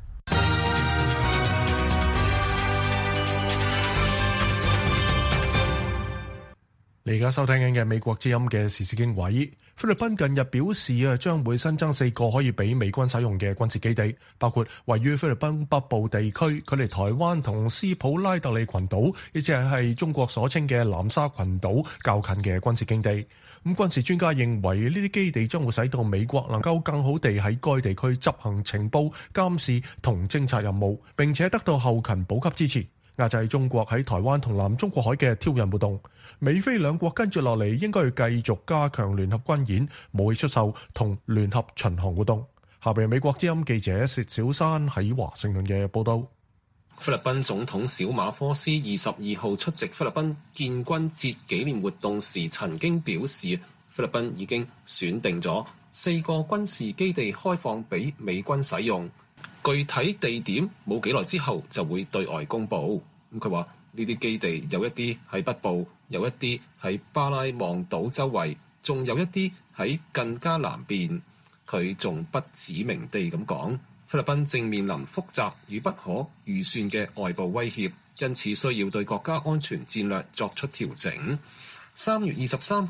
你而家收聽緊嘅美國之音嘅時事經緯。菲律賓近日表示將會新增4個可以俾美軍使用嘅軍事基地，包括位於菲律賓北部地區，距離台灣同斯普拉特利群島，亦即係中國所稱嘅南沙群島較近嘅軍事基地。咁軍事專家認為呢啲基地將會使到美國能夠更好地喺該地區執行情報、監視同偵察任務，並且得到後勤補給支持，壓制中國喺台灣同南中國海嘅挑釁活動。美菲兩國跟住落嚟應該要繼續加強聯合軍演、武器出售同聯合巡航活動。下邊美國之音記者薛小山喺華盛頓嘅報道。 菲律賓總統小馬科斯22號出席菲律賓建軍節紀念活動時曾經表示，菲律賓已經選定咗4個軍事基地開放俾美軍使用，具體地點冇幾耐之後就會對外公佈。佢話呢啲基地有一啲喺北部，有一啲喺巴拉望島周圍，仲有一啲喺更加南邊。佢仲不指名地咁講，菲律賓正面臨複雜與不可預算嘅外部威脅，因此需要對國家安全戰略作出調整。3月23號，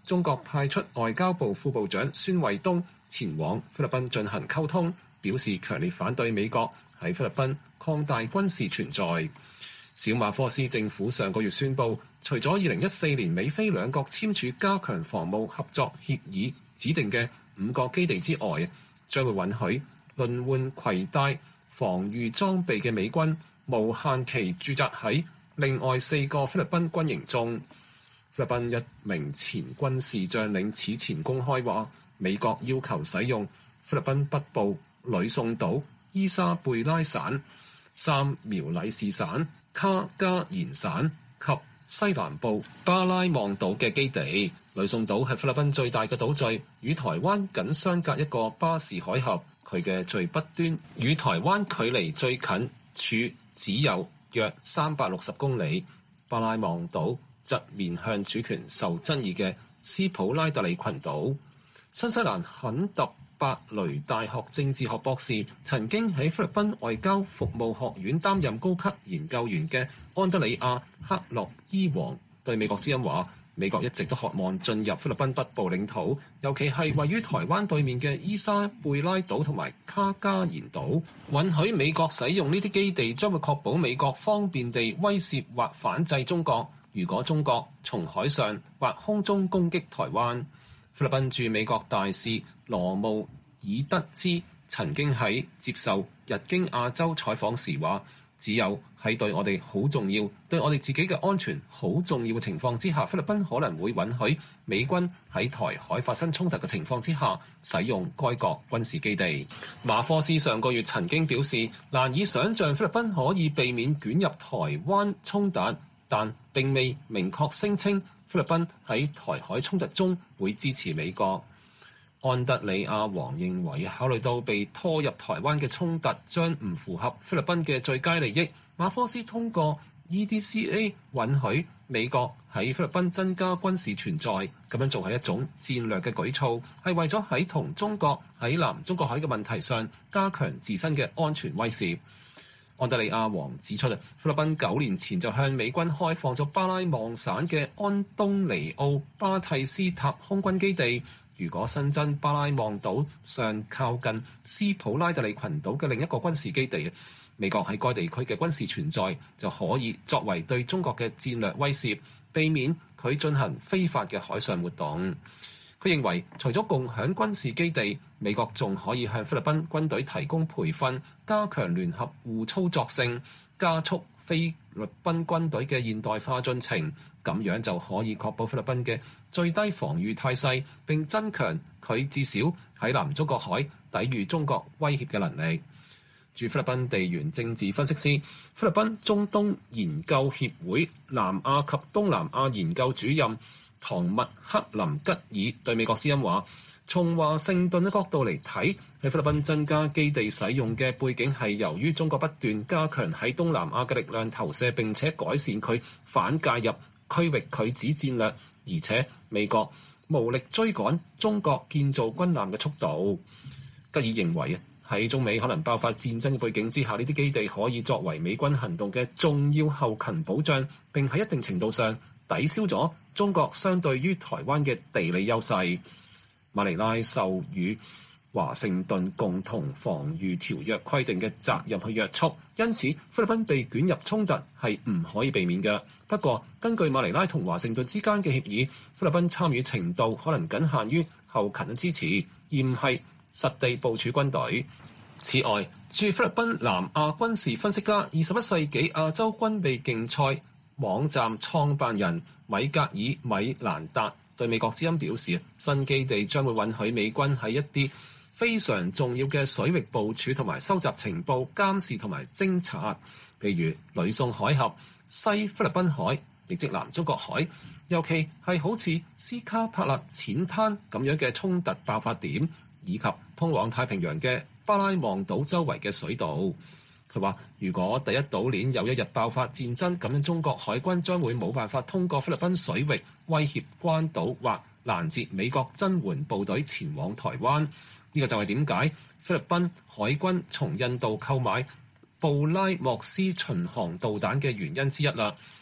中國派出外交部副部長孫衛東前往菲律賓進行溝通，表示強烈反對美國喺菲律賓擴大軍事存在。小馬科斯政府上個月宣布，除咗2014年美菲兩國簽署加強防務合作協議指定嘅5個基地之外，將會允許輪換攜帶防禦裝備嘅美軍無限期駐紮喺另外4個菲律賓軍營中。菲律賓一名前軍事將領此前公開話，美國要求使用菲律賓北部呂宋島、伊莎貝拉省、三苗里士省、卡加延省及西南部巴拉望島嘅基地。呂宋島係菲律賓最大嘅島嶼，與台灣僅相隔一個巴士海峽。佢嘅最北端與台灣距離最近處只有約360公里。巴拉望島則面向主權受爭議嘅斯普拉特里群島。新西蘭肯特伯雷大學政治學博士，曾經喺菲律賓外交服務學院擔任高級研究員嘅安德里亞克洛伊王對美國之音話，美國一直都渴望進入菲律賓北部領土，尤其係位於台灣對面嘅伊莎貝拉島同埋卡加延島。允許美國使用呢啲基地，將會確保美國方便地威脅或反制中國。如果中國從海上或空中攻擊台灣，菲律賓駐美國大使羅姆爾德茲曾經喺接受日經亞洲採訪時話，只有喺對我哋好重要、對我哋自己嘅安全好重要嘅情況之下，菲律賓可能會允許美軍喺台海發生衝突嘅情況之下使用該國軍事基地。馬科斯上個月曾經表示，難以想像菲律賓可以避免捲入台灣衝突，但並未明確聲稱菲律賓喺台海衝突中會支持美國。安德里亞王認為，考慮到被拖入台灣嘅衝突將唔符合菲律賓嘅最佳利益，馬科斯通過 EDCA 允許美國喺菲律賓增加軍事存在，咁樣做係一種戰略嘅舉措，係為咗喺同中國喺南中國海嘅問題上加強自身嘅安全威懾。安德里亞王指出，菲律賓9年前就向美軍開放咗巴拉望省嘅安東尼奧巴蒂斯塔空軍基地。如果新增巴拉望島上靠近斯普拉特里群島嘅另一個軍事基地，美國喺該地區嘅軍事存在就可以作為對中國嘅戰略威懾，避免佢進行非法嘅海上活動。佢認為，除咗共享軍事基地，美國仲可以向菲律賓軍隊提供培訓，加強聯合互操作性，加速菲律賓軍隊嘅現代化進程，咁樣就可以確保菲律賓嘅最低防禦態勢，並增強佢至少喺南中國海抵禦中國威脅嘅能力。駐菲律賓地緣政治分析師、菲律賓中東研究協會南亞及東南亞研究主任唐麥克林吉爾對美國之音話，從華盛頓嘅角度嚟睇，喺菲律賓增加基地使用嘅背景係由於中國不斷加強喺東南亞嘅力量投射，並且改善佢反介入區域拒止戰略，而且美國無力追趕中國建造軍艦嘅速度。吉爾認為喺中美可能爆發戰爭嘅背景之下，呢啲基地可以作為美軍行動嘅重要後勤保障，並喺一定程度上抵消咗中國相對於台灣嘅地理優勢。馬尼拉受予華盛頓共同防禦條約規定嘅責任去約束，因此菲律賓被捲入衝突係唔可以避免嘅。不過，根據馬尼拉同華盛頓之間嘅協議，菲律賓參與程度可能僅限於後勤嘅支持，而唔係實地部署軍隊。此外，駐菲律賓南亞軍事分析家、21世紀亞洲軍備競賽網站創辦人米格爾米蘭達對美國之音表示，新基地將會允許美軍喺一啲非常重要嘅水域部署同埋收集情報、監視同埋偵察，譬如呂宋海峽、西菲律賓海，亦即南中國海，尤其係好似斯卡帕勒淺灘咁樣嘅衝突爆發點，以及通往太平洋嘅巴拉望島周圍嘅水道。佢話：如果第一島鏈有一日爆發戰爭，咁樣中國海軍將會冇辦法通過菲律賓水域威脅關島或攔截美國增援部隊前往台灣。呢個就係點解菲律賓海軍從印度購買布拉莫斯巡航導彈嘅原因之一啦。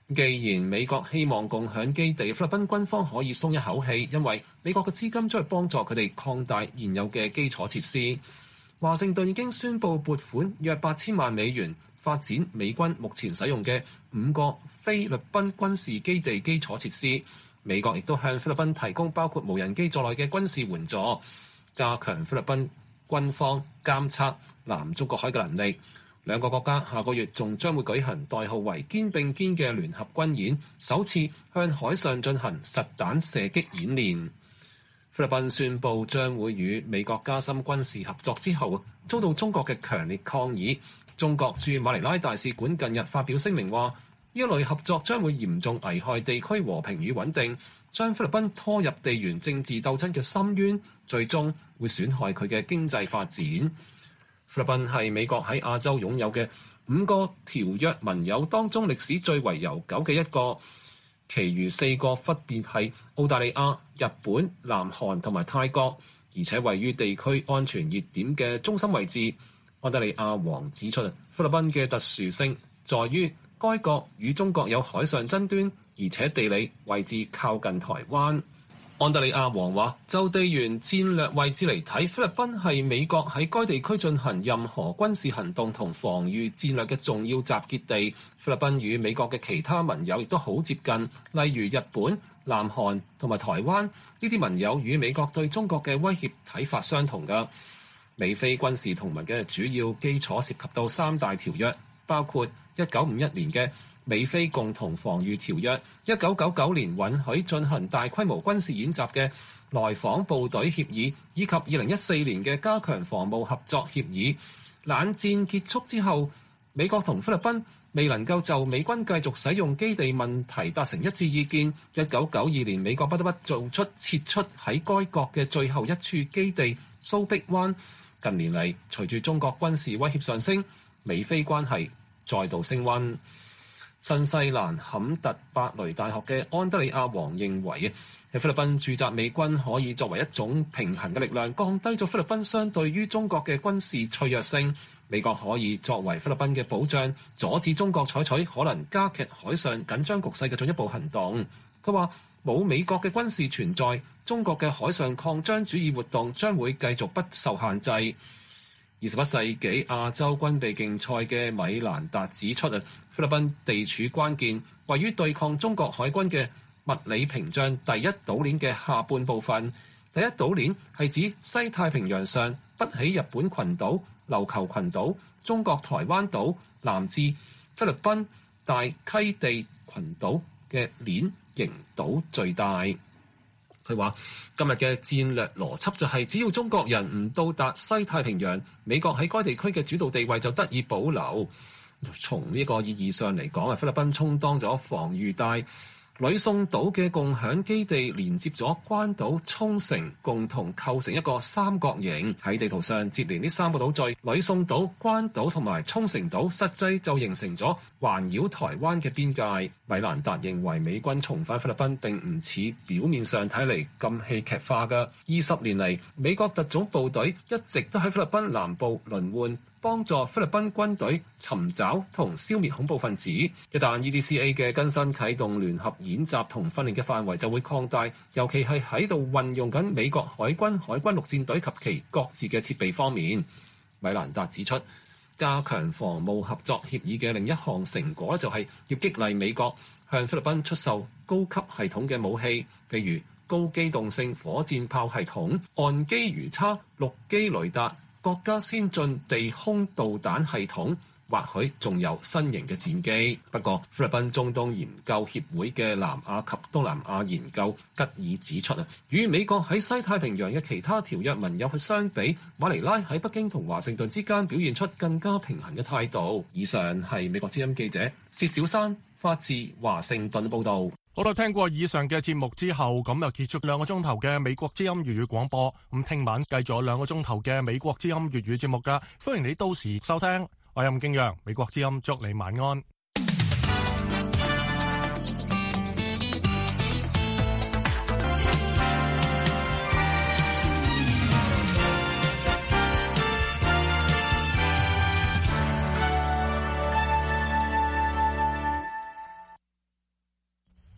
既然美國希望共享基地，菲律賓軍方可以鬆一口氣，因為美國嘅資金將會幫助佢哋擴大現有嘅基礎設施。華盛頓已經宣布撥款約8000萬美元發展美軍目前使用嘅5個菲律賓軍事基地基礎設施。美國亦都向菲律賓提供包括無人機在內嘅軍事援助，加強菲律賓軍方監測南中國海嘅能力。兩個國家下個月仲將會舉行代號為肩並肩嘅聯合軍演，首次向海上進行實彈射擊演練。菲律賓宣布將會與美國加深軍事合作之後，遭到中國嘅強烈抗議。中國駐馬尼拉大使館近日發表聲明話，呢類合作將會嚴重危害地區和平與穩定，將菲律賓拖入地緣政治鬥爭嘅深淵，最終會損害佢嘅經濟發展。菲律賓係美國喺亞洲擁有嘅5個條約盟友當中歷史最為悠久嘅一個，其餘4個分別係澳大利亞、日本、南韓同埋泰國，而且位於地區安全熱點嘅中心位置。澳大利亞王指出，菲律賓嘅特殊性在於該國與中國有海上爭端，而且地理位置靠近台灣。安德利亞王話：就地緣戰略位置嚟睇，菲律賓係美國喺該地區進行任何軍事行動同防禦戰略嘅重要集結地。菲律賓與美國嘅其他盟友亦都好接近，例如日本、南韓同埋台灣。呢啲盟友與美國對中國嘅威脅睇法相同㗎。美菲軍事同盟嘅主要基礎涉及到3大條約，包括1951年嘅美菲共同防禦條約，1999年允許進行大規模軍事演習嘅來訪部隊協議，以及2014年嘅加強防務合作協議。冷戰結束之後，美國同菲律賓未能夠就美軍繼續使用基地問題達成一致意見。1992年，美國不得不做出撤出喺該國嘅最後一處基地蘇碧灣。近年嚟，隨住中國軍事威脅上升，美菲關係再度升溫。新西蘭坎特伯雷大學嘅安德里亞王認為，喺菲律賓駐紮美軍可以作為一種平衡嘅力量，降低咗菲律賓相對於中國嘅軍事脆弱性。美國可以作為菲律賓嘅保障，阻止中國採取可能加劇海上緊張局勢嘅進一步行動。佢話：冇美國嘅軍事存在，中國嘅海上擴張主義活動將會繼續不受限制。21世紀亞洲軍備競賽嘅米蘭達指出，菲律賓地處關鍵，位於對抗中國海軍嘅物理屏障第一島鏈嘅下半部分。第一島鏈係指西太平洋上北起日本群島、琉球群島、中國台灣島，南至菲律賓大溪地群島嘅鏈形島最大。佢話：今日嘅戰略邏輯就係，只要中國人唔到達西太平洋，美國喺該地區嘅主導地位就得以保留。從呢個意義上嚟講，菲律賓充當咗防禦帶。呂宋島嘅共享基地連接咗關島、沖繩，共同構成一個三角形。喺地圖上接連呢3個島嶼，呂宋島、關島同埋沖繩島，實際就形成咗環繞台灣嘅邊界。米蘭達認為美軍重返菲律賓並唔似表面上睇嚟咁戲劇化㗎。20年嚟，美國特種部隊一直都喺菲律賓南部輪換，幫助菲律賓軍隊尋找同消滅恐怖分子。一旦 EDCA 嘅更新啟動，聯合演習同訓練嘅範圍就會擴大，尤其係喺度運用緊美國海軍陸戰隊及其各自嘅設備方面。米蘭達指出，加強防務合作協議嘅另一項成果就係要激勵美國向菲律賓出售高級系統嘅武器，譬如高機動性火箭炮系統、岸基魚叉、陸基雷達、國家先進地空導彈系統，或許仲有新型嘅戰機。不過，菲律賓中東研究協會嘅南亞及東南亞研究吉爾指出，與美國喺西太平洋嘅其他條約盟友去相比，馬尼拉喺北京同華盛頓之間表現出更加平衡嘅態度。以上係美國之音記者薛小山發自華盛頓報導。 好啦，聽過以上嘅節目之後，咁又結束2個鐘頭嘅美國之音粵語廣播。咁聽晚繼續2個鐘頭嘅美國之音粵語節目㗎，歡迎你到時收聽。我係任敬陽，美國之音祝你晚安。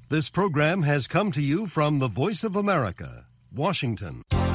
This program has come to you from the Voice of America, Washington.